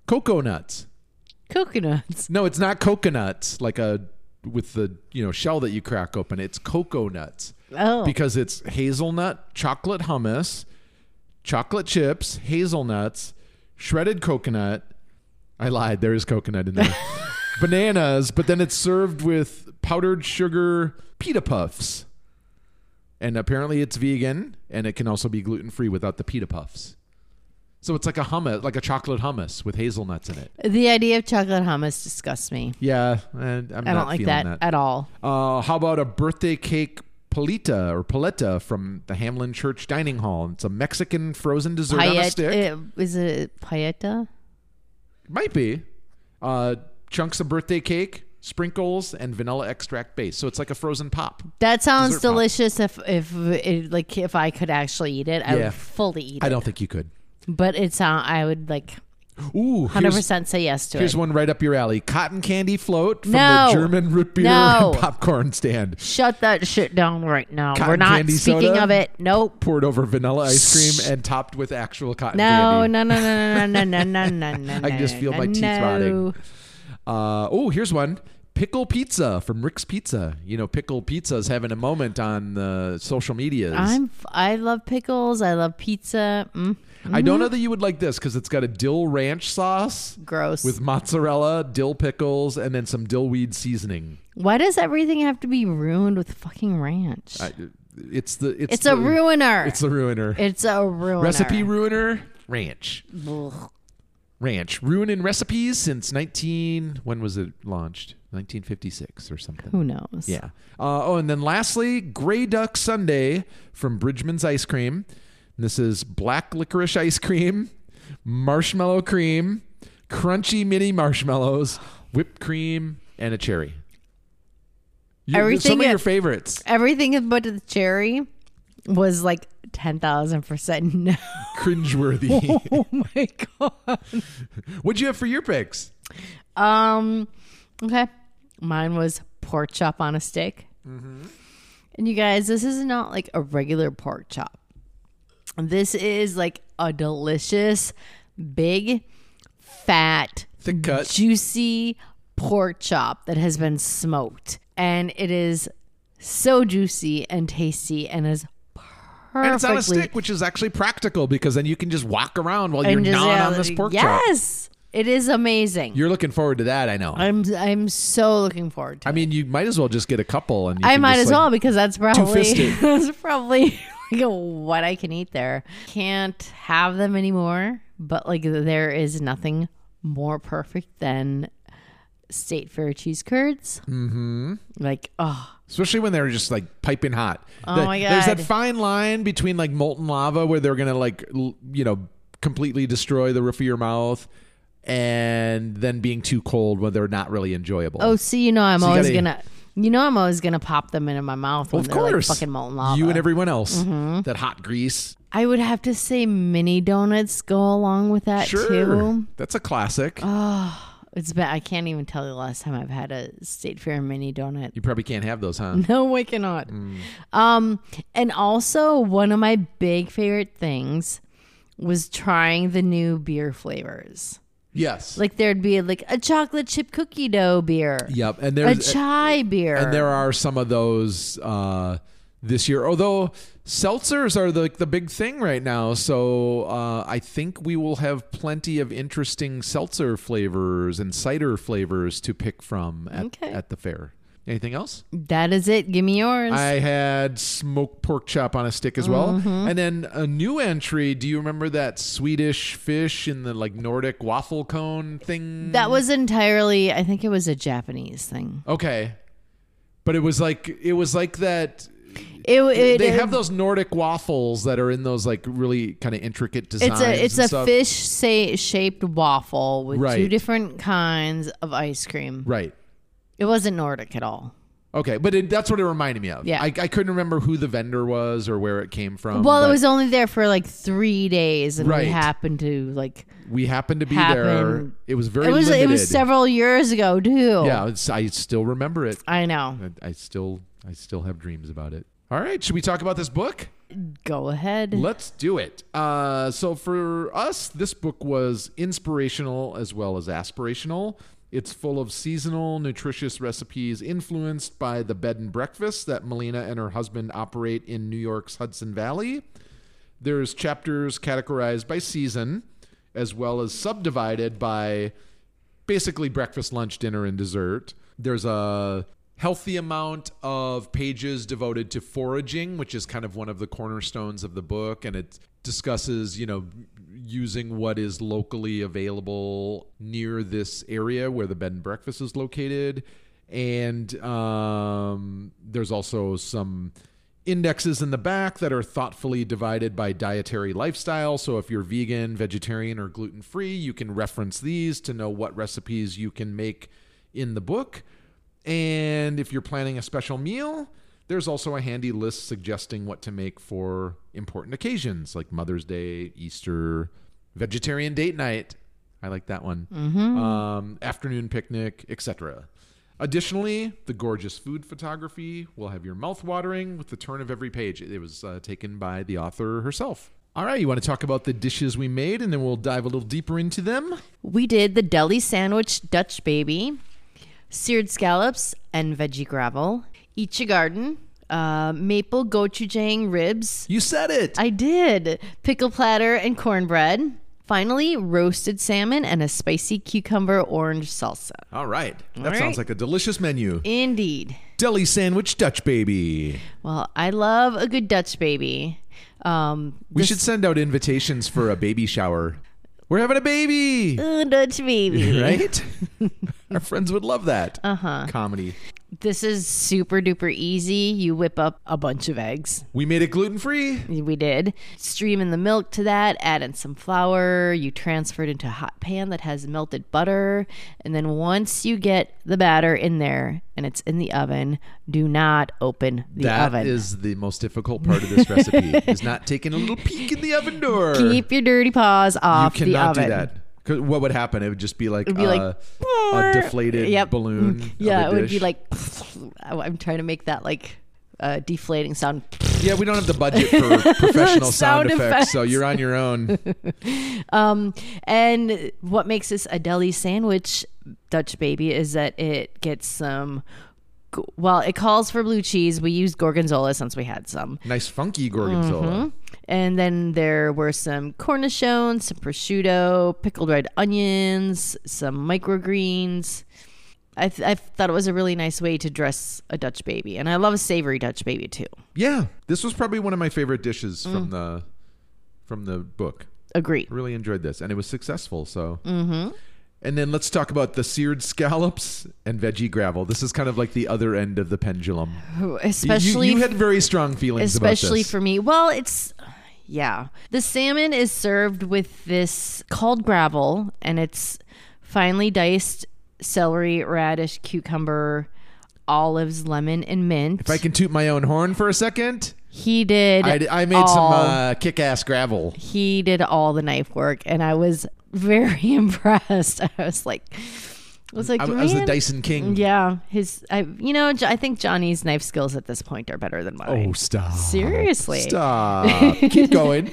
Speaker 1: Coconuts.
Speaker 2: No, it's not coconuts with the shell that you crack open. It's cocoa nuts.
Speaker 1: Oh.
Speaker 2: Because it's hazelnut chocolate hummus, chocolate chips, hazelnuts, shredded coconut. I lied. There is coconut in there. Bananas, but then it's served with powdered sugar pita puffs. And apparently it's vegan, and it can also be gluten-free without the pita puffs. So it's like a hummus, like a chocolate hummus with hazelnuts in it.
Speaker 1: The idea of chocolate hummus disgusts me.
Speaker 2: Yeah, and I
Speaker 1: don't like that at all.
Speaker 2: How about a birthday cake paleta from the Hamlin Church Dining Hall? It's a Mexican frozen dessert on a stick.
Speaker 1: Is it paella?
Speaker 2: Might be. Chunks of birthday cake, sprinkles, and vanilla extract base. So it's like a frozen pop.
Speaker 1: That sounds
Speaker 2: Dessert pop.
Speaker 1: delicious. If I could actually eat it, I
Speaker 2: Yeah.
Speaker 1: would fully eat it.
Speaker 2: I don't think you could.
Speaker 1: But I would like
Speaker 2: Ooh,
Speaker 1: 100% say yes to
Speaker 2: here's
Speaker 1: it.
Speaker 2: one right up your alley. Cotton candy float from
Speaker 1: No.
Speaker 2: the German root beer
Speaker 1: No.
Speaker 2: and popcorn stand.
Speaker 1: Shut that shit down right now.
Speaker 2: Cotton
Speaker 1: We're not
Speaker 2: candy
Speaker 1: speaking
Speaker 2: soda?
Speaker 1: of it. Nope.
Speaker 2: Poured over vanilla ice cream and topped with actual cotton
Speaker 1: No,
Speaker 2: candy.
Speaker 1: no, no, no, no, no, no, no, no.
Speaker 2: I can just feel my teeth rotting. Here's one. Pickle pizza from Rick's Pizza. You know, pickle pizza is having a moment on the social medias.
Speaker 1: I love pickles. I love pizza.
Speaker 2: I don't know that you would like this because it's got a dill ranch sauce
Speaker 1: Gross.
Speaker 2: with mozzarella, dill pickles, and then some dill weed seasoning.
Speaker 1: Why does everything have to be ruined with fucking ranch?
Speaker 2: It's
Speaker 1: a ruiner.
Speaker 2: It's a ruiner.
Speaker 1: It's a ruiner.
Speaker 2: Recipe ruiner. Ranch.
Speaker 1: Ugh.
Speaker 2: Ranch. Ruining recipes since when was it launched? 1956 or something.
Speaker 1: Who knows?
Speaker 2: Yeah. And then lastly, Grey Duck Sundae from Bridgman's Ice Cream. And this is black licorice ice cream, marshmallow cream, crunchy mini marshmallows, whipped cream, and a cherry. Some of your favorites.
Speaker 1: Everything but the cherry was like 10,000% no.
Speaker 2: Cringeworthy.
Speaker 1: Oh my God.
Speaker 2: What'd you have for your picks?
Speaker 1: Okay. Mine was pork chop on a stick.
Speaker 2: Mm-hmm.
Speaker 1: And you guys, this is not like a regular pork chop. This is like a delicious, big, fat,
Speaker 2: Thick cut.
Speaker 1: juicy pork chop that has been smoked. And it is so juicy and tasty and is perfectly...
Speaker 2: And it's on a stick, which is actually practical because then you can just walk around while you're gnawing on this pork chop.
Speaker 1: Yes. It is amazing.
Speaker 2: You're looking forward to that, I know.
Speaker 1: I'm so looking forward to it.
Speaker 2: I mean, you might as well just get a couple. And
Speaker 1: I might as well because that's probably
Speaker 2: two-fisted.
Speaker 1: that's probably like what I can eat there. Can't have them anymore, but like there is nothing more perfect than State Fair cheese curds. Mm-hmm. Like,
Speaker 2: Especially when they're just like piping hot.
Speaker 1: Oh my God.
Speaker 2: There's that fine line between like molten lava where they're going to like, completely destroy the roof of your mouth and then being too cold when they're not really enjoyable.
Speaker 1: oh, see, I'm
Speaker 2: So you
Speaker 1: always
Speaker 2: gotta-
Speaker 1: I'm always gonna pop them into my mouth when
Speaker 2: Of
Speaker 1: they're like
Speaker 2: course.
Speaker 1: fucking molten lava.
Speaker 2: You and everyone else. That hot grease.
Speaker 1: I would have to say mini donuts go along with that
Speaker 2: Sure.
Speaker 1: too.
Speaker 2: That's a classic.
Speaker 1: It's been, I can't even tell you the last time I've had a State Fair mini donut.
Speaker 2: You probably can't have those, huh?
Speaker 1: No, I cannot. And also one of my big favorite things was trying the new beer flavors.
Speaker 2: Yes.
Speaker 1: Like there'd be like a chocolate chip cookie dough beer.
Speaker 2: Yep. And
Speaker 1: A
Speaker 2: there's
Speaker 1: chai beer.
Speaker 2: and there are some of those this year. Although seltzers are the big thing right now, so I think we will have plenty of interesting seltzer flavors and cider flavors to pick from at the fair. Anything else?
Speaker 1: That is it. Give me yours.
Speaker 2: I had smoked pork chop on a stick as well. And then a new entry. Do you remember that Swedish fish in the like Nordic waffle cone thing?
Speaker 1: That was entirely, I think it was a Japanese thing.
Speaker 2: Okay. But it was like that.
Speaker 1: They
Speaker 2: They have those Nordic waffles that are in those like really kind of intricate designs.
Speaker 1: It's
Speaker 2: and
Speaker 1: a
Speaker 2: stuff.
Speaker 1: fish shaped waffle with
Speaker 2: Right.
Speaker 1: two different kinds of ice cream.
Speaker 2: Right.
Speaker 1: It wasn't Nordic at all.
Speaker 2: Okay, but that's what it reminded me of.
Speaker 1: Yeah.
Speaker 2: I couldn't remember who the vendor was or where it came from.
Speaker 1: Well, it
Speaker 2: but
Speaker 1: was only there for like 3 days, and
Speaker 2: Right.
Speaker 1: we happened to like.
Speaker 2: we happened to be there.
Speaker 1: happened-
Speaker 2: It was very
Speaker 1: It
Speaker 2: limited.
Speaker 1: was several years ago too.
Speaker 2: Yeah, I still remember it.
Speaker 1: I know.
Speaker 2: I still have dreams about it. All right, should we talk about this book?
Speaker 1: Go ahead.
Speaker 2: Let's do it. So for us, this book was inspirational as well as aspirational. It's full of seasonal, nutritious recipes influenced by the bed and breakfast that Melina and her husband operate in New York's Hudson Valley. There's chapters categorized by season, as well as subdivided by basically breakfast, lunch, dinner, and dessert. There's a healthy amount of pages devoted to foraging, which is kind of one of the cornerstones of the book, and it discusses, using what is locally available near this area where the bed and breakfast is located. And there's also some indexes in the back that are thoughtfully divided by dietary lifestyle. So if you're vegan, vegetarian, or gluten-free, you can reference these to know what recipes you can make in the book. And if you're planning a special meal, there's also a handy list suggesting what to make for important occasions like Mother's Day, Easter, vegetarian date night. I like that one. Afternoon picnic, etc. Additionally, the gorgeous food photography will have your mouth watering with the turn of every page. It was taken by the author herself. All right, you want to talk about the dishes we made, and then we'll dive a little deeper into them?
Speaker 1: We did the deli sandwich Dutch baby, seared scallops and veggie gravel, Icha garden, maple gochujang ribs.
Speaker 2: You said it.
Speaker 1: I did. Pickle platter and cornbread. Finally, roasted salmon and a spicy cucumber orange salsa.
Speaker 2: All right. That
Speaker 1: All
Speaker 2: sounds
Speaker 1: right.
Speaker 2: like a delicious menu.
Speaker 1: Indeed.
Speaker 2: Deli sandwich Dutch baby.
Speaker 1: Well, I love a good Dutch baby.
Speaker 2: We should send out invitations for a baby shower. We're having a baby.
Speaker 1: Dutch baby.
Speaker 2: Right? Our friends would love that. Comedy.
Speaker 1: This is super duper easy. You whip up a bunch of eggs.
Speaker 2: We made it gluten-free.
Speaker 1: We did. Stream in the milk to that, add in some flour. You transfer it into a hot pan that has melted butter. And then once you get the batter in there and it's in the oven, do not open the oven.
Speaker 2: That is the most difficult part of this recipe, is not taking a little peek in the oven door.
Speaker 1: Keep your dirty paws off the oven.
Speaker 2: You cannot do that. 'Cause what would happen? It would just be like, a deflated balloon.
Speaker 1: Yeah,
Speaker 2: of
Speaker 1: it
Speaker 2: a
Speaker 1: would be
Speaker 2: dish.
Speaker 1: like, I'm trying to make that like deflating sound.
Speaker 2: Yeah, we don't have the budget for professional sound effects, so
Speaker 1: effects.
Speaker 2: you're on your own.
Speaker 1: And what makes this a deli sandwich Dutch baby is that it gets some, well, it calls for blue cheese. We used gorgonzola since we had some.
Speaker 2: Nice funky gorgonzola.
Speaker 1: And then there were some cornichons, some prosciutto, pickled red onions, some microgreens. I thought it was a really nice way to dress a Dutch baby. And I love a savory Dutch baby too.
Speaker 2: Yeah, this was probably one of my favorite dishes from the book.
Speaker 1: Agree.
Speaker 2: Really enjoyed this, and it was successful. So, and then let's talk about the seared scallops and veggie gravel. This is kind of like the other end of the pendulum.
Speaker 1: Especially
Speaker 2: you had very strong feelings about this.
Speaker 1: Especially for me. Well, yeah. The salmon is served with this called gravel, and it's finely diced celery, radish, cucumber, olives, lemon, and mint.
Speaker 2: If I can toot my own horn for a second,
Speaker 1: He did.
Speaker 2: I made some kick-ass gravel.
Speaker 1: He did all the knife work, and I was very impressed. I was like,
Speaker 2: I was the Dyson King.
Speaker 1: Yeah, I think Johnny's knife skills at this point are better than mine.
Speaker 2: Oh, stop.
Speaker 1: Seriously.
Speaker 2: Stop. Keep going.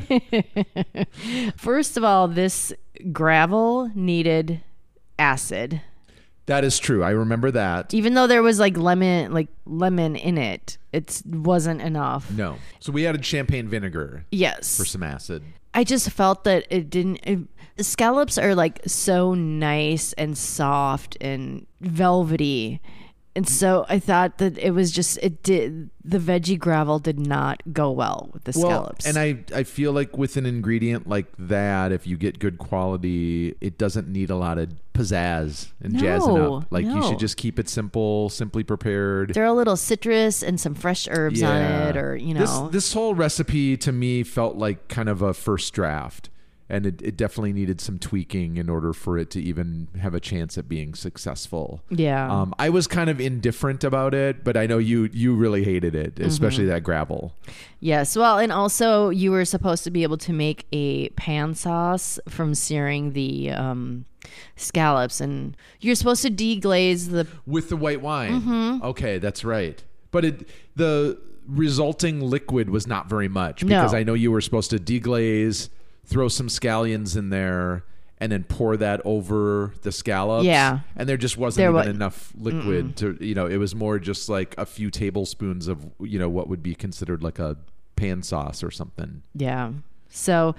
Speaker 1: First of all, this gravel needed acid.
Speaker 2: That is true. I remember that.
Speaker 1: Even though there was like lemon in it, it wasn't enough.
Speaker 2: No. So we added champagne vinegar
Speaker 1: Yes.
Speaker 2: for some acid.
Speaker 1: I just felt that it didn't. Scallops are like so nice and soft and velvety. And so I thought that it was just, the veggie gravel did not go well with the scallops.
Speaker 2: And I feel like with an ingredient like that, if you get good quality, it doesn't need a lot of pizzazz and jazzing up. Like you should just keep it simple, simply prepared.
Speaker 1: There are a little citrus and some fresh herbs on it, or,
Speaker 2: This whole recipe to me felt like kind of a first draft. And it definitely needed some tweaking in order for it to even have a chance at being successful.
Speaker 1: Yeah.
Speaker 2: I was kind of indifferent about it, but I know you really hated it, especially that gravel.
Speaker 1: Yes. Well, and also you were supposed to be able to make a pan sauce from searing the scallops, and you're supposed to deglaze
Speaker 2: with the white wine. Okay, that's right. But the resulting liquid was not very much, because I know you were supposed to deglaze, throw some scallions in there, and then pour that over the scallops.
Speaker 1: Yeah.
Speaker 2: And there just wasn't even enough liquid to, it was more just like a few tablespoons of, what would be considered like a pan sauce or something.
Speaker 1: Yeah. So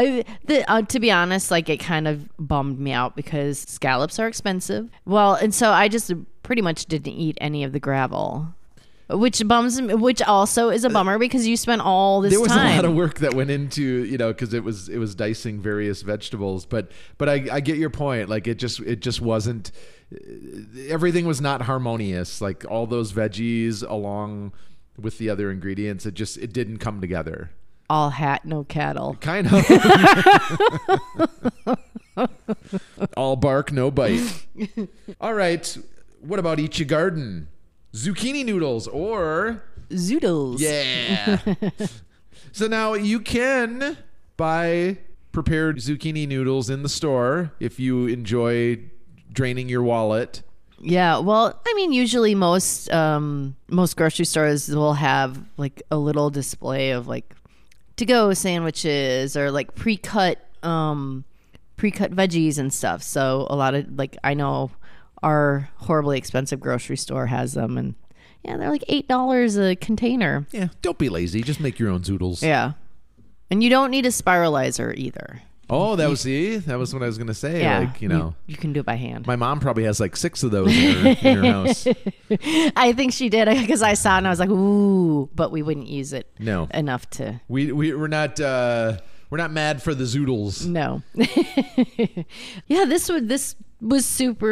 Speaker 1: to be honest, like it kind of bummed me out because scallops are expensive. Well, and so I just pretty much didn't eat any of the gravel. Which also is a bummer because you spent all this time.
Speaker 2: There was a lot of work that went into, because it was dicing various vegetables, but I get your point. Like it just wasn't, everything was not harmonious. Like all those veggies along with the other ingredients, it didn't come together.
Speaker 1: All hat, no cattle.
Speaker 2: Kind of. All bark, no bite. All right. What about Ichi Garden? Zucchini noodles or...
Speaker 1: Zoodles.
Speaker 2: Yeah. So now you can buy prepared zucchini noodles in the store if you enjoy draining your wallet.
Speaker 1: Yeah, well, I mean, usually most grocery stores will have like a little display of like to-go sandwiches or like pre-cut veggies and stuff. So a lot of like I know our horribly expensive grocery store has them, and yeah, they're like $8 a container.
Speaker 2: Yeah, don't be lazy. Just make your own zoodles.
Speaker 1: Yeah, and you don't need a spiralizer either.
Speaker 2: Oh, that was what I was gonna say.
Speaker 1: Yeah,
Speaker 2: Like, you
Speaker 1: you can do it by hand.
Speaker 2: my mom probably has like 6 of those in her house.
Speaker 1: I think she did because I saw it and I was like, ooh, but we wouldn't use it
Speaker 2: No,
Speaker 1: enough to.
Speaker 2: we're not mad for the zoodles.
Speaker 1: No. Yeah, this one was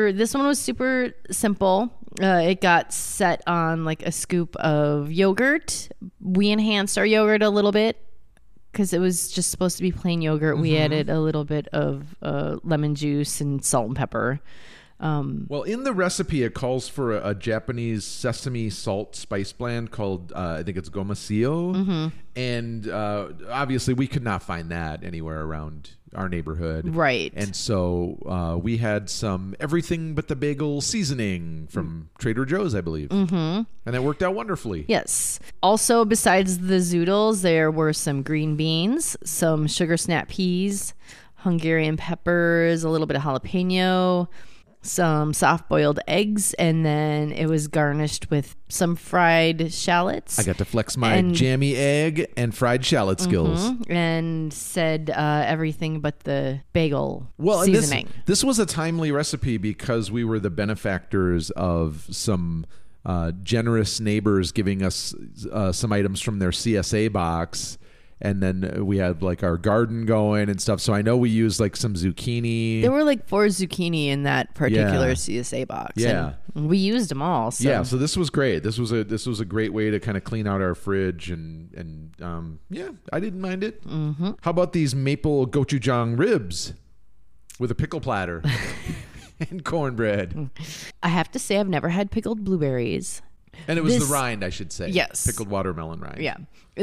Speaker 1: super simple. It got set on like a scoop of yogurt. We enhanced our yogurt a little bit because it was just supposed to be plain yogurt. We added a little bit of lemon juice and salt and pepper.
Speaker 2: Well, in the recipe, it calls for a Japanese sesame salt spice blend called, I think it's gomasio. And obviously, we could not find that anywhere around our neighborhood.
Speaker 1: Right.
Speaker 2: And so we had some everything but the bagel seasoning from Trader Joe's, I believe. And it worked out wonderfully.
Speaker 1: Yes. Also, besides the zoodles, there were some green beans, some sugar snap peas, Hungarian peppers, a little bit of jalapeno, some soft-boiled eggs, and then it was garnished with some fried shallots.
Speaker 2: I got to flex my jammy egg and fried shallot skills.
Speaker 1: And said everything but the bagel
Speaker 2: Well,
Speaker 1: seasoning.
Speaker 2: this was a timely recipe because we were the benefactors of some generous neighbors giving us some items from their CSA box. And then we had like our garden going and stuff. So I know we used like some zucchini.
Speaker 1: There were like 4 zucchini in that particular
Speaker 2: Yeah.
Speaker 1: CSA box.
Speaker 2: Yeah.
Speaker 1: And we used them all. So.
Speaker 2: Yeah, so this was great. This was a great way to kind of clean out our fridge and yeah, I didn't mind it. How about these maple gochujang ribs with a pickle platter and cornbread?
Speaker 1: I have to say I've never had pickled blueberries.
Speaker 2: And it was
Speaker 1: This-
Speaker 2: the rind, I should say.
Speaker 1: Yes.
Speaker 2: Pickled watermelon rind.
Speaker 1: Yeah.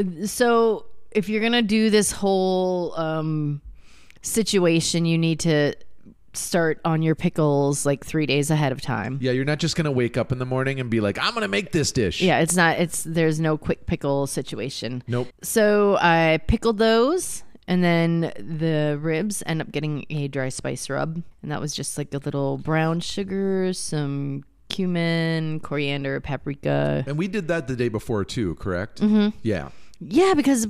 Speaker 1: So if you're going to do this whole situation, you need to start on your pickles like 3 days ahead of time.
Speaker 2: Yeah, you're not just going to wake up in the morning and be like, I'm going to make this dish.
Speaker 1: Yeah, there's no quick pickle situation.
Speaker 2: Nope.
Speaker 1: So I pickled those, and then the ribs end up getting a dry spice rub. And that was just like a little brown sugar, some cumin, coriander, paprika.
Speaker 2: And we did that the day before too, correct? Mm-hmm. Yeah.
Speaker 1: Yeah, because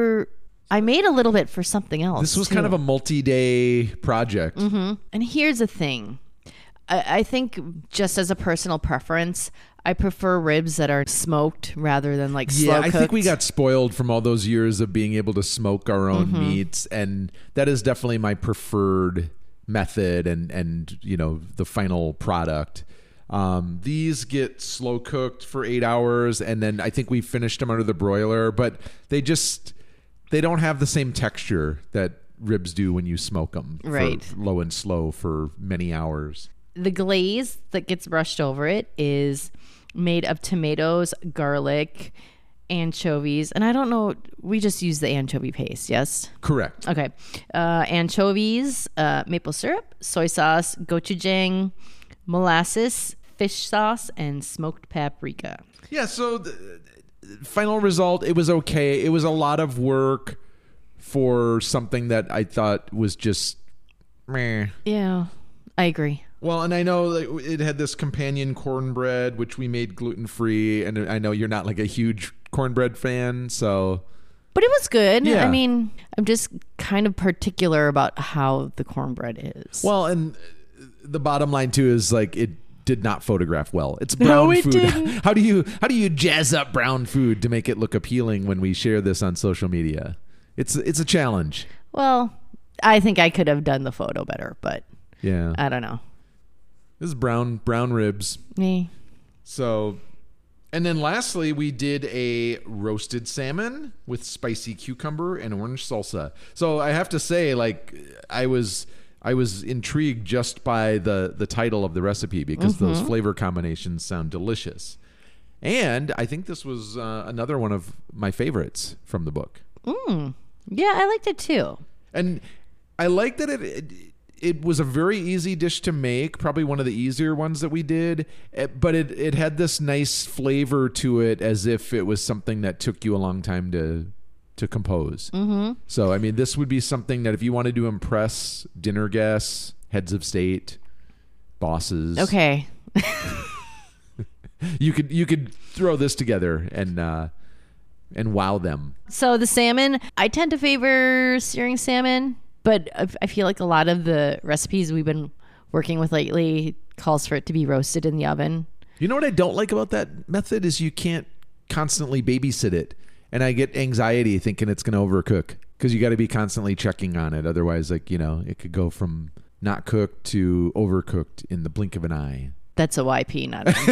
Speaker 1: I made a little bit for something else.
Speaker 2: This was
Speaker 1: too.
Speaker 2: kind of a multi-day project.
Speaker 1: And here's the thing. I think just as a personal preference, I prefer ribs that are smoked rather than like slow
Speaker 2: Yeah,
Speaker 1: cooked.
Speaker 2: I think we got spoiled from all those years of being able to smoke our own meats, and that is definitely my preferred method and you know, the final product. These get slow cooked for 8 hours, and then I think we finished them under the broiler, but they don't have the same texture that ribs do when you smoke them.
Speaker 1: Right.
Speaker 2: For low and slow for many hours.
Speaker 1: The glaze that gets brushed over it is made of tomatoes, garlic, anchovies, and I don't know, we just use the anchovy paste, yes?
Speaker 2: Correct.
Speaker 1: Okay. Anchovies, maple syrup, soy sauce, gochujang, molasses, fish sauce, and smoked paprika.
Speaker 2: Yeah, so the final result, it was okay. It was a lot of work for something that I thought was just meh.
Speaker 1: Yeah, I agree.
Speaker 2: Well, and I know it had this companion cornbread, which we made gluten-free, and I know you're not like a huge cornbread fan, so...
Speaker 1: But it was good.
Speaker 2: Yeah.
Speaker 1: I mean, I'm just kind of particular about how the cornbread is.
Speaker 2: Well, and the bottom line, too, is like it did not photograph well. It's brown
Speaker 1: it
Speaker 2: food.
Speaker 1: didn't.
Speaker 2: How do you jazz up brown food to make it look appealing when we share this on social media? It's a challenge.
Speaker 1: Well, I think I could have done the photo better, but
Speaker 2: Yeah.
Speaker 1: I don't know.
Speaker 2: This is brown ribs.
Speaker 1: Me.
Speaker 2: So, and then lastly, we did a roasted salmon with spicy cucumber and orange salsa. So I have to say, like, I was I was intrigued just by the title of the recipe because those flavor combinations sound delicious. And I think this was another one of my favorites from the book.
Speaker 1: Yeah, I liked it too.
Speaker 2: And I like that it was a very easy dish to make, probably one of the easier ones that we did, but it had this nice flavor to it as if it was something that took you a long time to compose. So, I mean, this would be something that if you wanted to impress dinner guests, heads of state, bosses.
Speaker 1: Okay.
Speaker 2: You could throw this together and wow them.
Speaker 1: So the salmon, I tend to favor searing salmon, but I feel like a lot of the recipes we've been working with lately calls for it to be roasted in the oven.
Speaker 2: You know what I don't like about that method is you can't constantly babysit it. And I get anxiety thinking it's going to overcook because you got to be constantly checking on it. Otherwise, like, you know, it could go from not cooked to overcooked in the blink of an eye.
Speaker 1: That's a YP, not an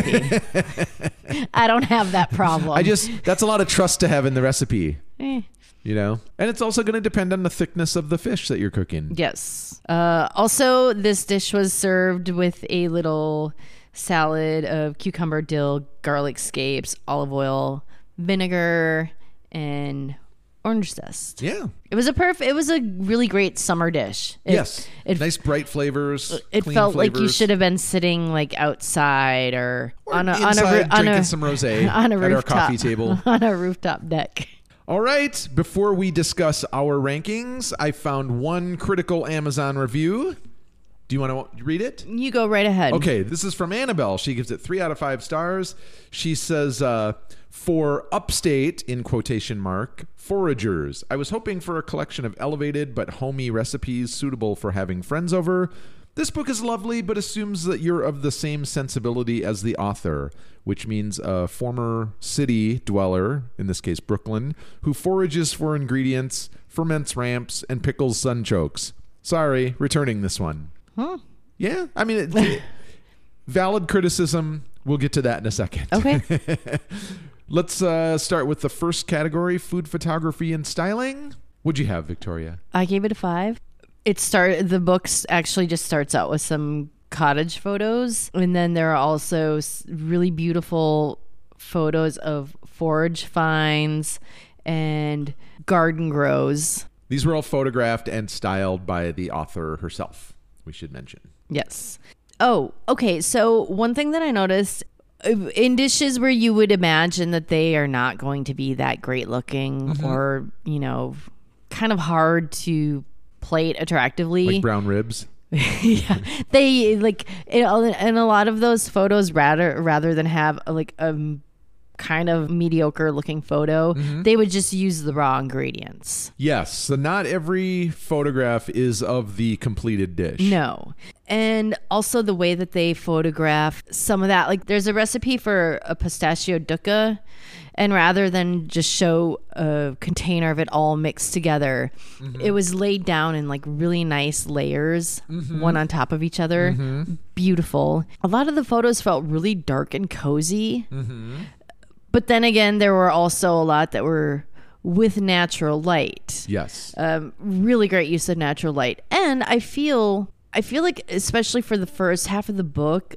Speaker 1: MP. I don't have that problem.
Speaker 2: That's a lot of trust to have in the recipe,
Speaker 1: Eh.
Speaker 2: you know? And it's also going to depend on the thickness of the fish that you're cooking.
Speaker 1: Yes. Also, this dish was served with a little salad of cucumber, dill, garlic scapes, olive oil, vinegar, and orange zest.
Speaker 2: Yeah.
Speaker 1: It was a really great summer dish.
Speaker 2: Yes. Nice bright flavors.
Speaker 1: It
Speaker 2: clean
Speaker 1: felt
Speaker 2: flavors.
Speaker 1: like you should have been sitting like outside or on a
Speaker 2: drinking some rosé
Speaker 1: on a
Speaker 2: at
Speaker 1: rooftop,
Speaker 2: our coffee table.
Speaker 1: on a rooftop deck.
Speaker 2: All right. Before we discuss our rankings, I found one critical Amazon review. Do you want to read it?
Speaker 1: You go right ahead.
Speaker 2: Okay, this is from Annabelle. She gives it 3 out of 5 stars. She says, for upstate, in quotation mark, foragers, I was hoping for a collection of elevated but homey recipes suitable for having friends over. This book is lovely, but assumes that you're of the same sensibility as the author, which means a former city dweller, in this case Brooklyn, who forages for ingredients, ferments ramps, and pickles sunchokes. Sorry, returning this one.
Speaker 1: Huh?
Speaker 2: Yeah, I mean, valid criticism. We'll get to that in a second.
Speaker 1: Okay.
Speaker 2: Let's start with the first category, food photography and styling. What'd you have, Victoria?
Speaker 1: I gave it a 5. The book actually just starts out with some cottage photos, and then there are also really beautiful photos of forage finds and garden grows.
Speaker 2: These were all photographed and styled by the author herself, we should mention.
Speaker 1: Yes. Oh, okay. So one thing that I noticed in dishes where you would imagine that they are not going to be that great looking or, you know, kind of hard to plate attractively.
Speaker 2: Like brown ribs?
Speaker 1: Yeah. They like in a lot of those photos rather than have like a kind of mediocre looking photo, they would just use the raw ingredients.
Speaker 2: Yes. So not every photograph is of the completed dish.
Speaker 1: No. And also the way that they photograph some of that, like there's a recipe for a pistachio dukkha, and rather than just show a container of it all mixed together, it was laid down in like really nice layers, one on top of each other. Beautiful. A lot of the photos felt really dark and cozy. But then again, there were also a lot that were with natural light.
Speaker 2: Yes.
Speaker 1: Really great use of natural light. And I feel like, especially for the first half of the book,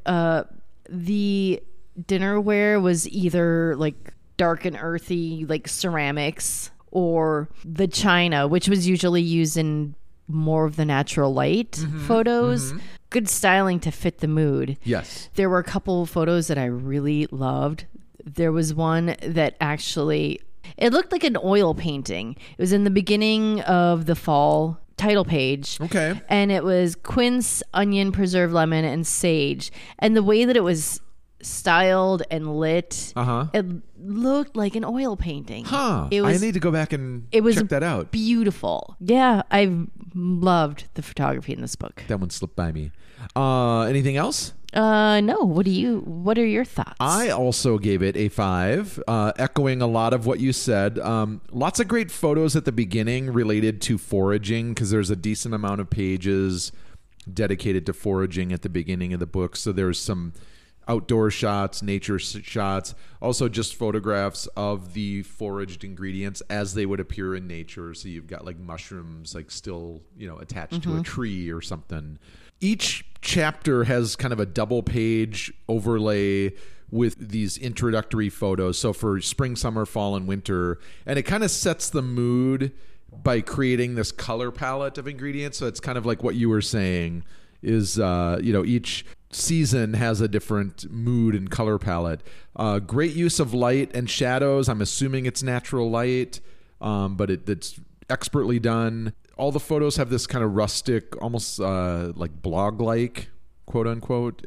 Speaker 1: the dinnerware was either like dark and earthy, like ceramics, or the china, which was usually used in more of the natural light photos. Good styling to fit the mood.
Speaker 2: Yes.
Speaker 1: There were a couple of photos that I really loved. There was one that actually, it looked like an oil painting. It was in the beginning of the fall title page.
Speaker 2: Okay.
Speaker 1: And it was quince, onion, preserved lemon, and sage. And the way that it was styled and lit, it looked like an oil painting.
Speaker 2: Huh.
Speaker 1: It was,
Speaker 2: I need to go back and
Speaker 1: it was
Speaker 2: check that out.
Speaker 1: Beautiful. Yeah, I loved the photography in this book.
Speaker 2: That one slipped by me. Anything else?
Speaker 1: No. What are your thoughts?
Speaker 2: I also gave it a 5, echoing a lot of what you said. Lots of great photos at the beginning related to foraging, because there's a decent amount of pages dedicated to foraging at the beginning of the book. So there's some outdoor shots, nature shots, also just photographs of the foraged ingredients as they would appear in nature. So you've got like mushrooms like still, attached to a tree or something. Each chapter has kind of a double page overlay with these introductory photos. So for spring, summer, fall, and winter, and it kind of sets the mood by creating this color palette of ingredients. So it's kind of like what you were saying is, each season has a different mood and color palette. Great use of light and shadows. I'm assuming it's natural light, but it's expertly done. All the photos have this kind of rustic, almost like blog-like, quote unquote,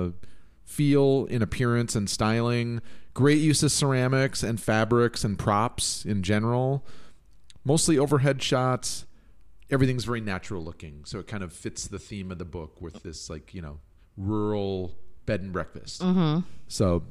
Speaker 2: feel in appearance and styling. Great use of ceramics and fabrics and props in general. Mostly overhead shots. Everything's very natural looking. So it kind of fits the theme of the book with this rural bed and breakfast. So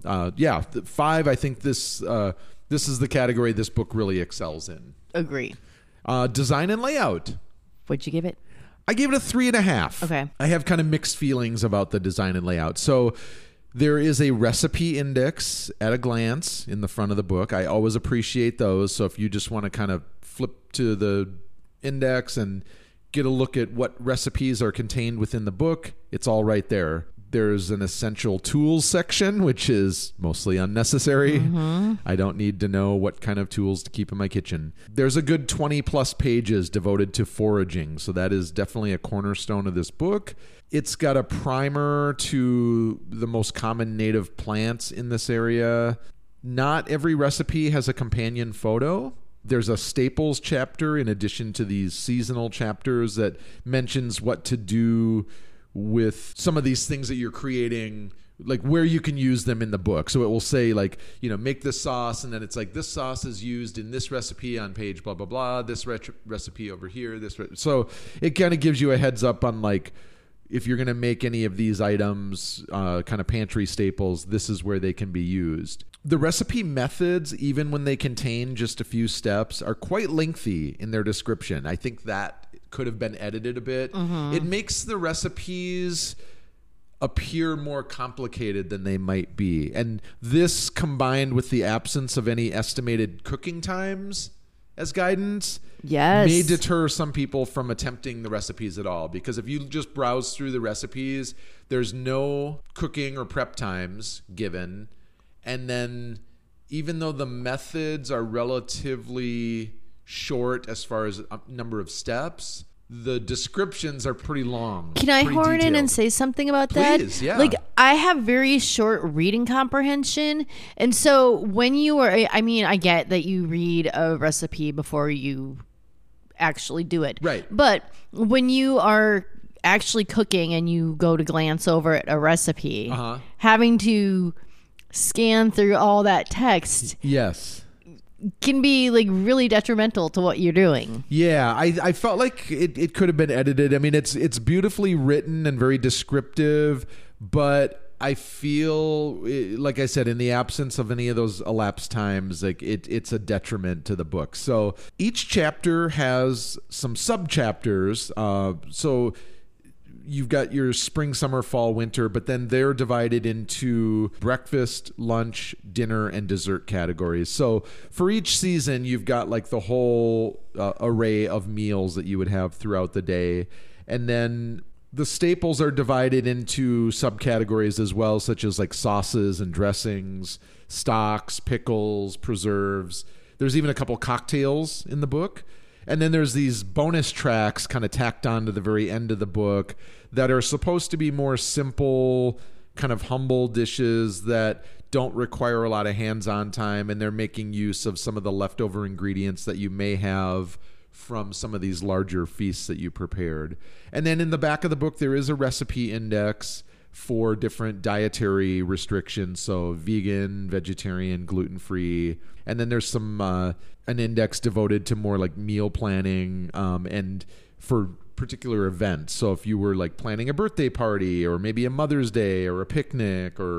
Speaker 2: 5, I think this is the category this book really excels in.
Speaker 1: Agree.
Speaker 2: Design and layout.
Speaker 1: What'd you give it?
Speaker 2: I gave it a 3.5.
Speaker 1: Okay.
Speaker 2: I have kind of mixed feelings about the design and layout. So there is a recipe index at a glance in the front of the book. I always appreciate those. So if you just want to kind of flip to the index and get a look at what recipes are contained within the book, it's all right there. There's an essential tools section, which is mostly unnecessary. I don't need to know what kind of tools to keep in my kitchen. There's a good 20 plus pages devoted to foraging. So that is definitely a cornerstone of this book. It's got a primer to the most common native plants in this area. Not every recipe has a companion photo. There's a staples chapter in addition to these seasonal chapters that mentions what to do with some of these things that you're creating, like where you can use them in the book. So it will say like, make this sauce, and then it's like this sauce is used in this recipe on page blah, blah, blah, this recipe over here. So it kind of gives you a heads up on like, if you're going to make any of these items, kind of pantry staples, this is where they can be used. The recipe methods, even when they contain just a few steps, are quite lengthy in their description. I think that could have been edited a bit. It makes the recipes appear more complicated than they might be. And this, combined with the absence of any estimated cooking times as guidance, may deter some people from attempting the recipes at all. Because if you just browse through the recipes, there's no cooking or prep times given. And then even though the methods are relatively short as far as number of steps, the descriptions are pretty long.
Speaker 1: Can I horn in and say something about that?
Speaker 2: Please, yeah.
Speaker 1: Like, I have very short reading comprehension. And so when you are, I get that you read a recipe before you actually do it.
Speaker 2: Right.
Speaker 1: But when you are actually cooking and you go to glance over at a recipe, having to scan through all that text.
Speaker 2: Yes.
Speaker 1: Can be like really detrimental to what you're doing.
Speaker 2: Yeah, I felt like it could have been edited. I mean, it's beautifully written and very descriptive, but I feel, like I said, in the absence of any of those elapsed times, like it's a detriment to the book. So each chapter has some sub-chapters. So you've got your spring, summer, fall, winter, but then they're divided into breakfast, lunch, dinner, and dessert categories. So for each season, you've got like the whole array of meals that you would have throughout the day. And then the staples are divided into subcategories as well, such as like sauces and dressings, stocks, pickles, preserves. There's even a couple cocktails in the book. And then there's these bonus tracks kind of tacked on to the very end of the book that are supposed to be more simple, kind of humble dishes that don't require a lot of hands-on time, and they're making use of some of the leftover ingredients that you may have from some of these larger feasts that you prepared. And then in the back of the book, there is a recipe index for different dietary restrictions, so vegan, vegetarian, gluten-free. And then there's some an index devoted to more like meal planning and for particular events. So if you were like planning a birthday party or maybe a Mother's Day or a picnic or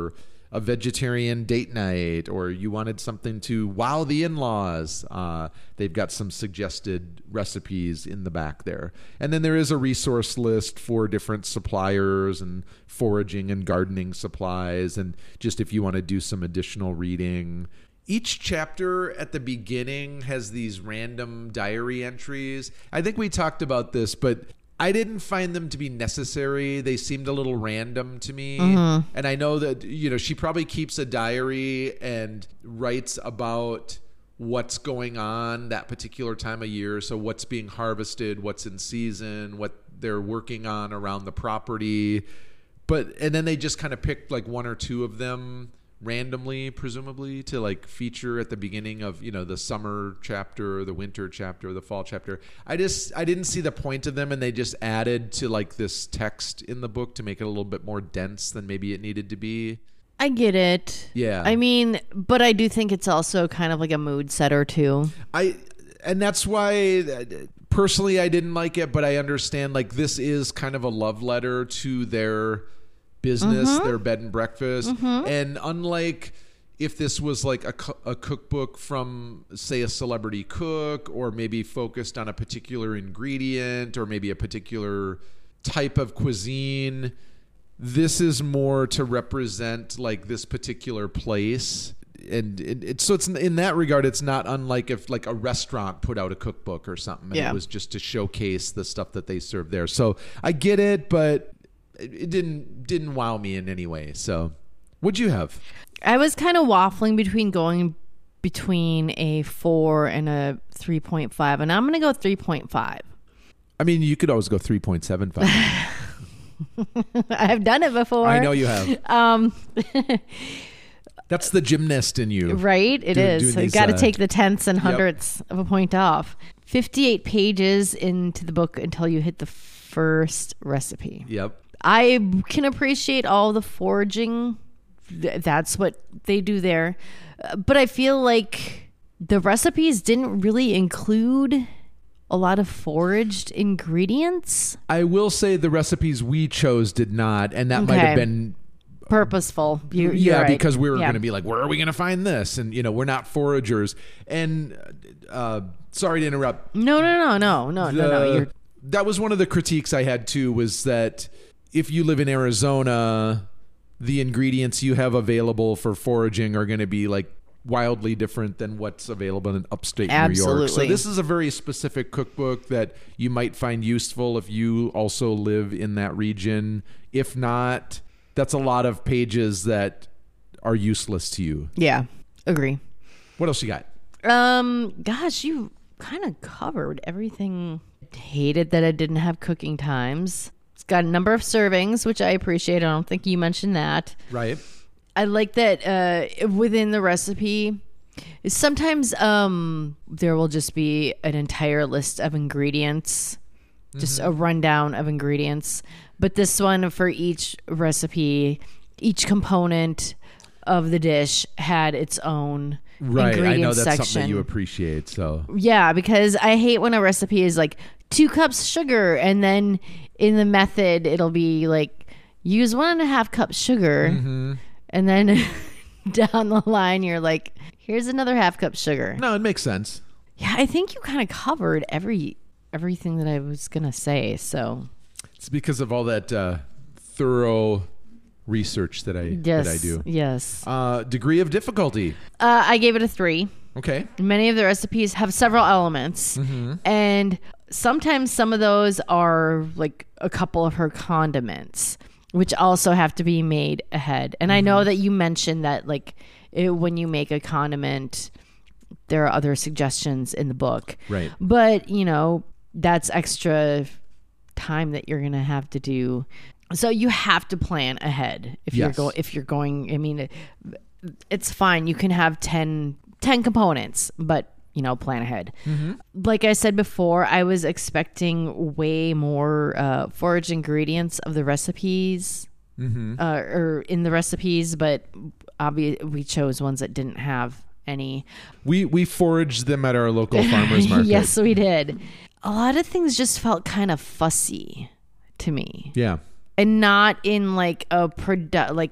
Speaker 2: a vegetarian date night, or you wanted something to wow the in-laws, they've got some suggested recipes in the back there. And then there is a resource list for different suppliers and foraging and gardening supplies, and just if you want to do some additional reading. Each chapter at the beginning has these random diary entries. I think we talked about this, but I didn't find them to be necessary. They seemed a little random to me. And I know that, she probably keeps a diary and writes about what's going on that particular time of year. So what's being harvested, what's in season, what they're working on around the property. And then they just kind of picked like one or two of them randomly, presumably, to like feature at the beginning of the summer chapter or the winter chapter or the fall chapter. I didn't see the point of them, and they just added to like this text in the book to make it a little bit more dense than maybe it needed to be.
Speaker 1: I get it.
Speaker 2: Yeah.
Speaker 1: I mean, but I do think it's also kind of like a mood setter too.
Speaker 2: And that's why personally I didn't like it, but I understand like this is kind of a love letter to their business, their bed and breakfast. And unlike if this was like a cookbook from, say, a celebrity cook, or maybe focused on a particular ingredient or maybe a particular type of cuisine, this is more to represent like this particular place. And so it's in that regard, it's not unlike if like a restaurant put out a cookbook or something, and it was just to showcase the stuff that they serve there. So I get it, but it didn't wow me in any way. So what'd you have?
Speaker 1: I was kind of waffling between a 4 and a 3.5, and I'm going to go 3.5.
Speaker 2: I mean, you could always go 3.75.
Speaker 1: I've done it before.
Speaker 2: I know you have. That's the gymnast in you.
Speaker 1: Right? It is. So you got to take the tenths and hundredths of a point off. 58 pages into the book until you hit the first recipe.
Speaker 2: Yep.
Speaker 1: I can appreciate all the foraging. That's what they do there. But I feel like the recipes didn't really include a lot of foraged ingredients.
Speaker 2: I will say the recipes we chose did not, and that might have been
Speaker 1: purposeful. You're right.
Speaker 2: Because we were going to be like, where are we going to find this? And, we're not foragers. And sorry to interrupt.
Speaker 1: No.
Speaker 2: That was one of the critiques I had, too, was that if you live in Arizona, the ingredients you have available for foraging are going to be like wildly different than what's available in upstate New York. So this is a very specific cookbook that you might find useful if you also live in that region. If not, that's a lot of pages that are useless to you.
Speaker 1: Yeah, agree.
Speaker 2: What else you got?
Speaker 1: Gosh, you kind of covered everything. Hated that I didn't have cooking times. It's got a number of servings, which I appreciate. I don't think you mentioned that.
Speaker 2: Right.
Speaker 1: I like that within the recipe, sometimes there will just be an entire list of ingredients, just a rundown of ingredients. But this one, for each recipe, each component of the dish had its own ingredient
Speaker 2: I know that's
Speaker 1: section.
Speaker 2: something that you appreciate. So
Speaker 1: yeah, because I hate when a recipe is like 2 cups sugar, and then in the method it'll be like use 1.5 cups sugar, and then down the line you're like, here's another 1/2 cup sugar.
Speaker 2: No, it makes sense.
Speaker 1: Yeah, I think you kind of covered everything that I was gonna say. So
Speaker 2: it's because of all that thorough research that I do.
Speaker 1: Yes.
Speaker 2: Degree of difficulty.
Speaker 1: I gave it a 3.
Speaker 2: Okay.
Speaker 1: Many of the recipes have several elements, and sometimes some of those are like a couple of her condiments, which also have to be made ahead. And I know that you mentioned that like when you make a condiment, there are other suggestions in the book.
Speaker 2: Right.
Speaker 1: But, that's extra time that you're going to have to do. So you have to plan ahead if you're going. I mean, it's fine. You can have 10 components, but plan ahead. Like I said before, I was expecting way more forage ingredients of the recipes or in the recipes, but obviously we chose ones that didn't have any.
Speaker 2: We foraged them at our local farmers market.
Speaker 1: Yes, we did. A lot of things just felt kind of fussy to me.
Speaker 2: Yeah.
Speaker 1: And not in like like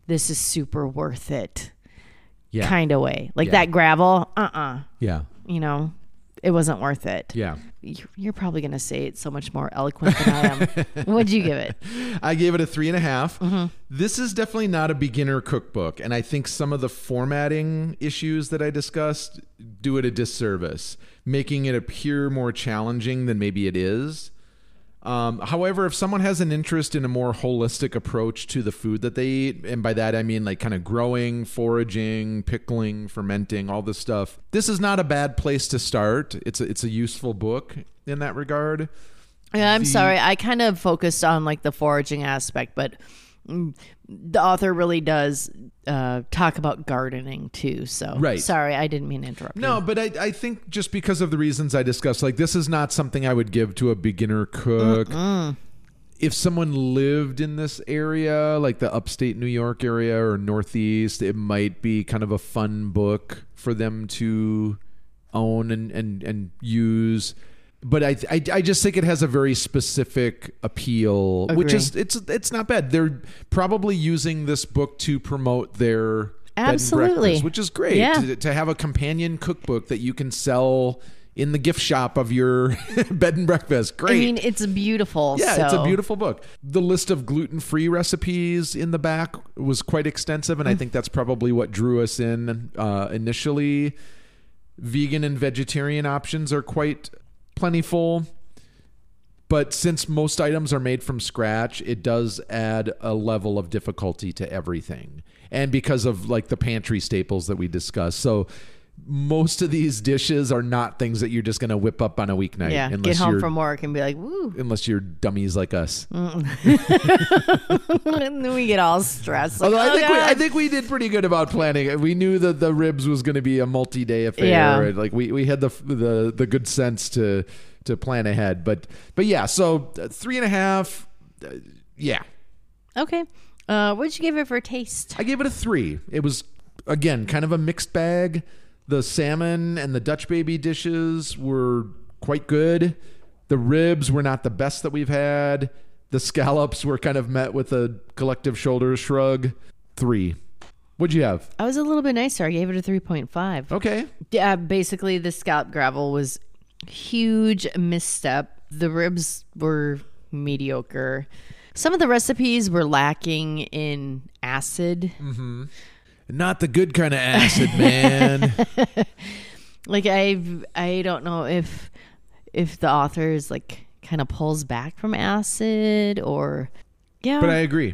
Speaker 1: this is super worth it
Speaker 2: Yeah.
Speaker 1: kind of way. Like
Speaker 2: Yeah.
Speaker 1: that gravel,
Speaker 2: Yeah.
Speaker 1: you know, it wasn't worth it.
Speaker 2: Yeah.
Speaker 1: You're probably going to say it so much more eloquent than I am. What'd you give it?
Speaker 2: I gave it a 3.5.
Speaker 1: Mm-hmm.
Speaker 2: This is definitely not a beginner cookbook. And I think some of the formatting issues that I discussed do it a disservice, making it appear more challenging than maybe it is. However, if someone has an interest in a more holistic approach to the food that they eat, and by that I mean like kind of growing, foraging, pickling, fermenting, all this stuff, this is not a bad place to start. It's a useful book in that regard.
Speaker 1: Yeah, I'm sorry. I kind of focused on like the foraging aspect, but the author really does talk about gardening too. So
Speaker 2: Right.
Speaker 1: sorry, I didn't mean to interrupt you.
Speaker 2: No, but I think just because of the reasons I discussed, like this is not something I would give to a beginner cook. If someone lived in this area, like the upstate New York area or Northeast, it might be kind of a fun book for them to own and use. But I just think it has a very specific appeal, which is it's not bad. They're probably using this book to promote their bed and
Speaker 1: Absolutely.
Speaker 2: breakfast, which is great.
Speaker 1: Yeah.
Speaker 2: To have a companion cookbook that you can sell in the gift shop of your bed and breakfast. Great.
Speaker 1: I mean, it's beautiful.
Speaker 2: Yeah,
Speaker 1: so.
Speaker 2: it's a beautiful book. The list of gluten-free recipes in the back was quite extensive, and I think that's probably what drew us in initially. Vegan and vegetarian options are quite plentiful, but since most items are made from scratch, it does add a level of difficulty to everything. And because of like the pantry staples that we discussed. So most of these dishes are not things that you're just going to whip up on a weeknight.
Speaker 1: Yeah,
Speaker 2: unless
Speaker 1: get home
Speaker 2: you're-
Speaker 1: from work and be like, woo.
Speaker 2: Unless you're dummies like us.
Speaker 1: And then we get all stressed. Like,
Speaker 2: Although I
Speaker 1: God.
Speaker 2: think we did pretty good about planning it. We knew that the ribs was going to be a multi-day affair.
Speaker 1: Yeah.
Speaker 2: And like we had the good sense to plan ahead. But yeah, so 3.5. Yeah,
Speaker 1: Okay. What'd you give it for taste?
Speaker 2: I gave it a 3. It was again kind of a mixed bag. The salmon and the Dutch baby dishes were quite good. The ribs were not the best that we've had. The scallops were kind of met with a collective shoulder shrug. 3. What'd you have?
Speaker 1: I was a little bit nicer. I gave it a 3.5.
Speaker 2: Okay.
Speaker 1: Yeah, basically the scallop gravel was huge misstep. The ribs were mediocre. Some of the recipes were lacking in acid.
Speaker 2: Not the good kind of acid, man.
Speaker 1: Like I don't know if the author is like kind of pulls back from acid or yeah.
Speaker 2: But I agree.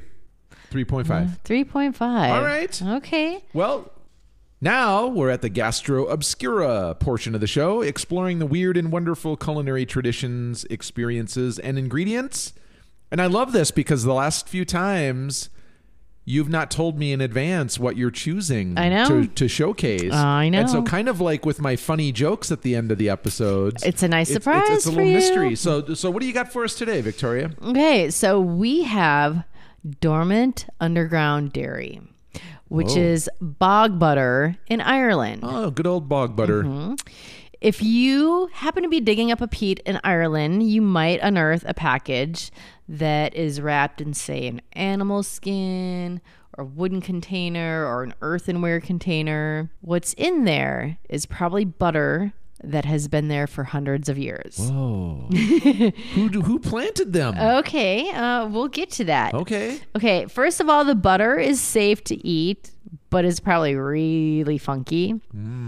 Speaker 2: 3.5.
Speaker 1: 3.5.
Speaker 2: All right.
Speaker 1: Okay.
Speaker 2: Well, now we're at the Gastro Obscura portion of the show, exploring the weird and wonderful culinary traditions, experiences, and ingredients. And I love this because the last few times you've not told me in advance what you're choosing
Speaker 1: I know.
Speaker 2: to showcase.
Speaker 1: I know.
Speaker 2: And so kind of like with my funny jokes at the end of the episodes.
Speaker 1: It's a nice surprise
Speaker 2: It's a
Speaker 1: for
Speaker 2: little
Speaker 1: you.
Speaker 2: mystery. So what do you got for us today, Victoria?
Speaker 1: Okay, so we have Dormant Underground Dairy, which is bog butter in Ireland.
Speaker 2: Oh, good old bog butter.
Speaker 1: If you happen to be digging up a peat in Ireland, you might unearth a package that is wrapped in, say, an animal skin or a wooden container or an earthenware container. What's in there is probably butter that has been there for hundreds of years.
Speaker 2: Oh. Who planted them?
Speaker 1: Okay, we'll get to that.
Speaker 2: Okay.
Speaker 1: Okay, first of all, the butter is safe to eat, but it's probably really funky.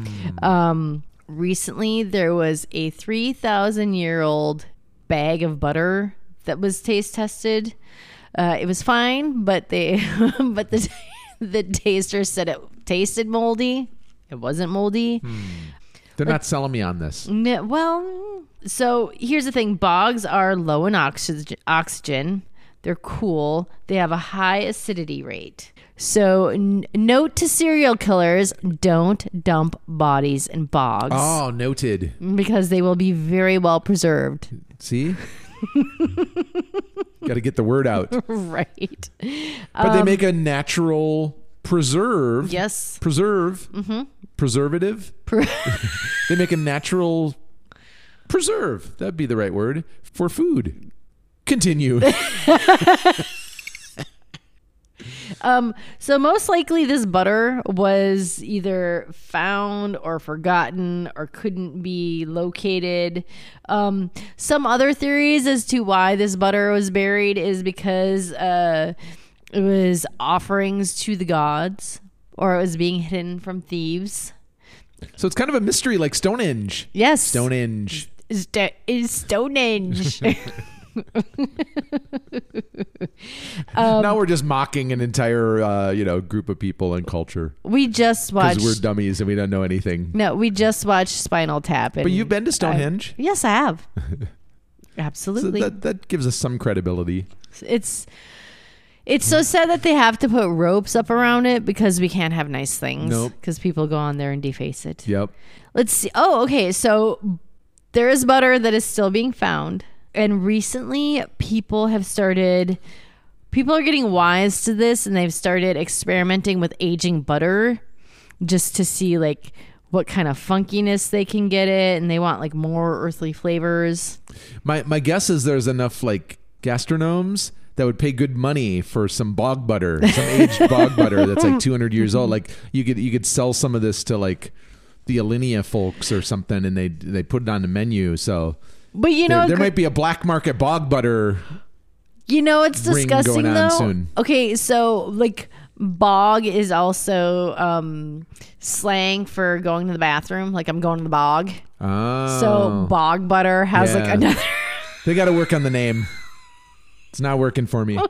Speaker 1: Recently, there was a 3,000-year-old bag of butter that was taste tested. It was fine, but the taster said it tasted moldy. It wasn't moldy.
Speaker 2: They're not selling me on this.
Speaker 1: Well, so here's the thing. Bogs are low in oxygen. They're cool. They have a high acidity rate. So note to serial killers, don't dump bodies in bogs
Speaker 2: Oh, noted.
Speaker 1: because they will be very well preserved.
Speaker 2: See? Got to get the word out.
Speaker 1: Right.
Speaker 2: But they make a natural preserve.
Speaker 1: Yes.
Speaker 2: Preserve. Preservative. They make a natural preserve. That'd be the right word for food. Continue.
Speaker 1: So most likely this butter was either found or forgotten or couldn't be located. Some other theories as to why this butter was buried is because it was offerings to the gods, or it was being hidden from thieves.
Speaker 2: So it's kind of a mystery, like Stonehenge.
Speaker 1: Yes.
Speaker 2: Stonehenge.
Speaker 1: Is Stonehenge.
Speaker 2: Now we're just mocking an entire, group of people and culture
Speaker 1: We just watched.
Speaker 2: because we're dummies and we don't know anything.
Speaker 1: No, we just watched Spinal Tap.
Speaker 2: But you've been to Stonehenge?
Speaker 1: Yes, I have.
Speaker 2: So
Speaker 1: Absolutely.
Speaker 2: that gives us some credibility.
Speaker 1: It's so sad that they have to put ropes up around it because we can't have nice things.
Speaker 2: Nope.
Speaker 1: Because people go on there and deface it.
Speaker 2: Yep.
Speaker 1: Let's see. Oh, okay. So there is butter that is still being found. And recently people are getting wise to this, and they've started experimenting with aging butter just to see like what kind of funkiness they can get it. And they want like more earthly flavors.
Speaker 2: My guess is there's enough like gastronomes that would pay good money for some bog butter, some aged bog butter that's like 200 years old. Like you could sell some of this to like the Alinea folks or something, and they put it on the menu. So,
Speaker 1: But
Speaker 2: there might be a black market bog butter.
Speaker 1: It's
Speaker 2: ring
Speaker 1: disgusting
Speaker 2: going on
Speaker 1: though.
Speaker 2: soon.
Speaker 1: Okay, so like bog is also slang for going to the bathroom. Like I'm going to the bog.
Speaker 2: Oh,
Speaker 1: So bog butter has like
Speaker 2: Yeah.
Speaker 1: another.
Speaker 2: They got to work on the name. It's not working for me.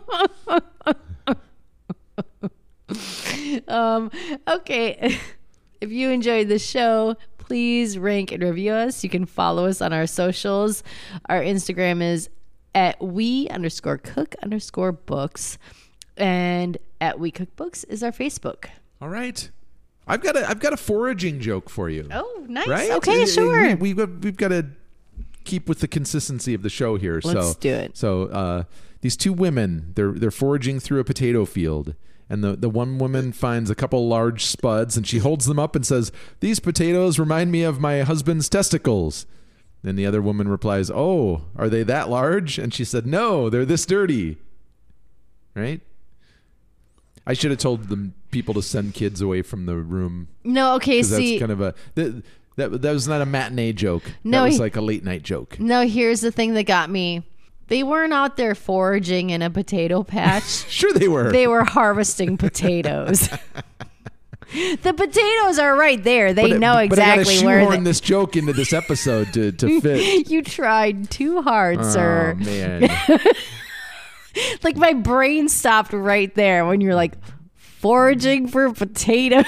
Speaker 1: Okay. If you enjoyed the show, please rank and review us. You can follow us on our socials. Our Instagram is at we_cook_books, and at We Cook Books is our Facebook.
Speaker 2: All right. I've got a foraging joke for you.
Speaker 1: Oh, nice.
Speaker 2: Right?
Speaker 1: Okay, sure.
Speaker 2: We've got to keep with the consistency of the show here.
Speaker 1: Let's do it.
Speaker 2: So these two women, they're foraging through a potato field, and the one woman finds a couple large spuds, and she holds them up and says, "These potatoes remind me of my husband's testicles." Then the other woman replies, "Oh, are they that large?" And she said, "No, they're this dirty." Right? I should have told the people to send kids away from the room.
Speaker 1: No, okay,
Speaker 2: 'Cause
Speaker 1: see.
Speaker 2: that's kind of that was not a matinee joke.
Speaker 1: No,
Speaker 2: that was like a late night joke.
Speaker 1: No, here's the thing that got me. They weren't out there foraging in a potato patch.
Speaker 2: Sure they were.
Speaker 1: They were harvesting potatoes. The potatoes are right there. They know exactly
Speaker 2: but I
Speaker 1: where
Speaker 2: gotta shoehorn this joke into this episode to fit.
Speaker 1: You tried too hard, sir.
Speaker 2: Oh man.
Speaker 1: Like my brain stopped right there when you're like foraging for potatoes.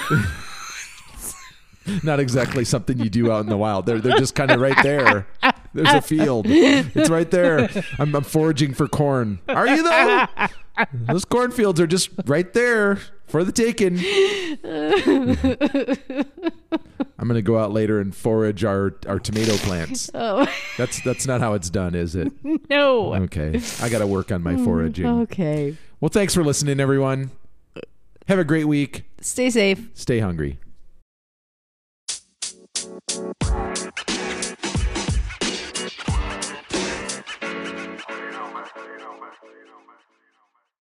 Speaker 2: Not exactly something you do out in the wild. They're just kind of right there. There's a field. It's right there. I'm foraging for corn. Are you though? Those cornfields are just right there for the taking. I'm gonna go out later and forage our tomato plants.
Speaker 1: Oh
Speaker 2: That's not how it's done, is it?
Speaker 1: no.
Speaker 2: Okay. I gotta work on my foraging.
Speaker 1: Okay.
Speaker 2: Well, thanks for listening, everyone. Have a great week.
Speaker 1: Stay safe.
Speaker 2: Stay hungry.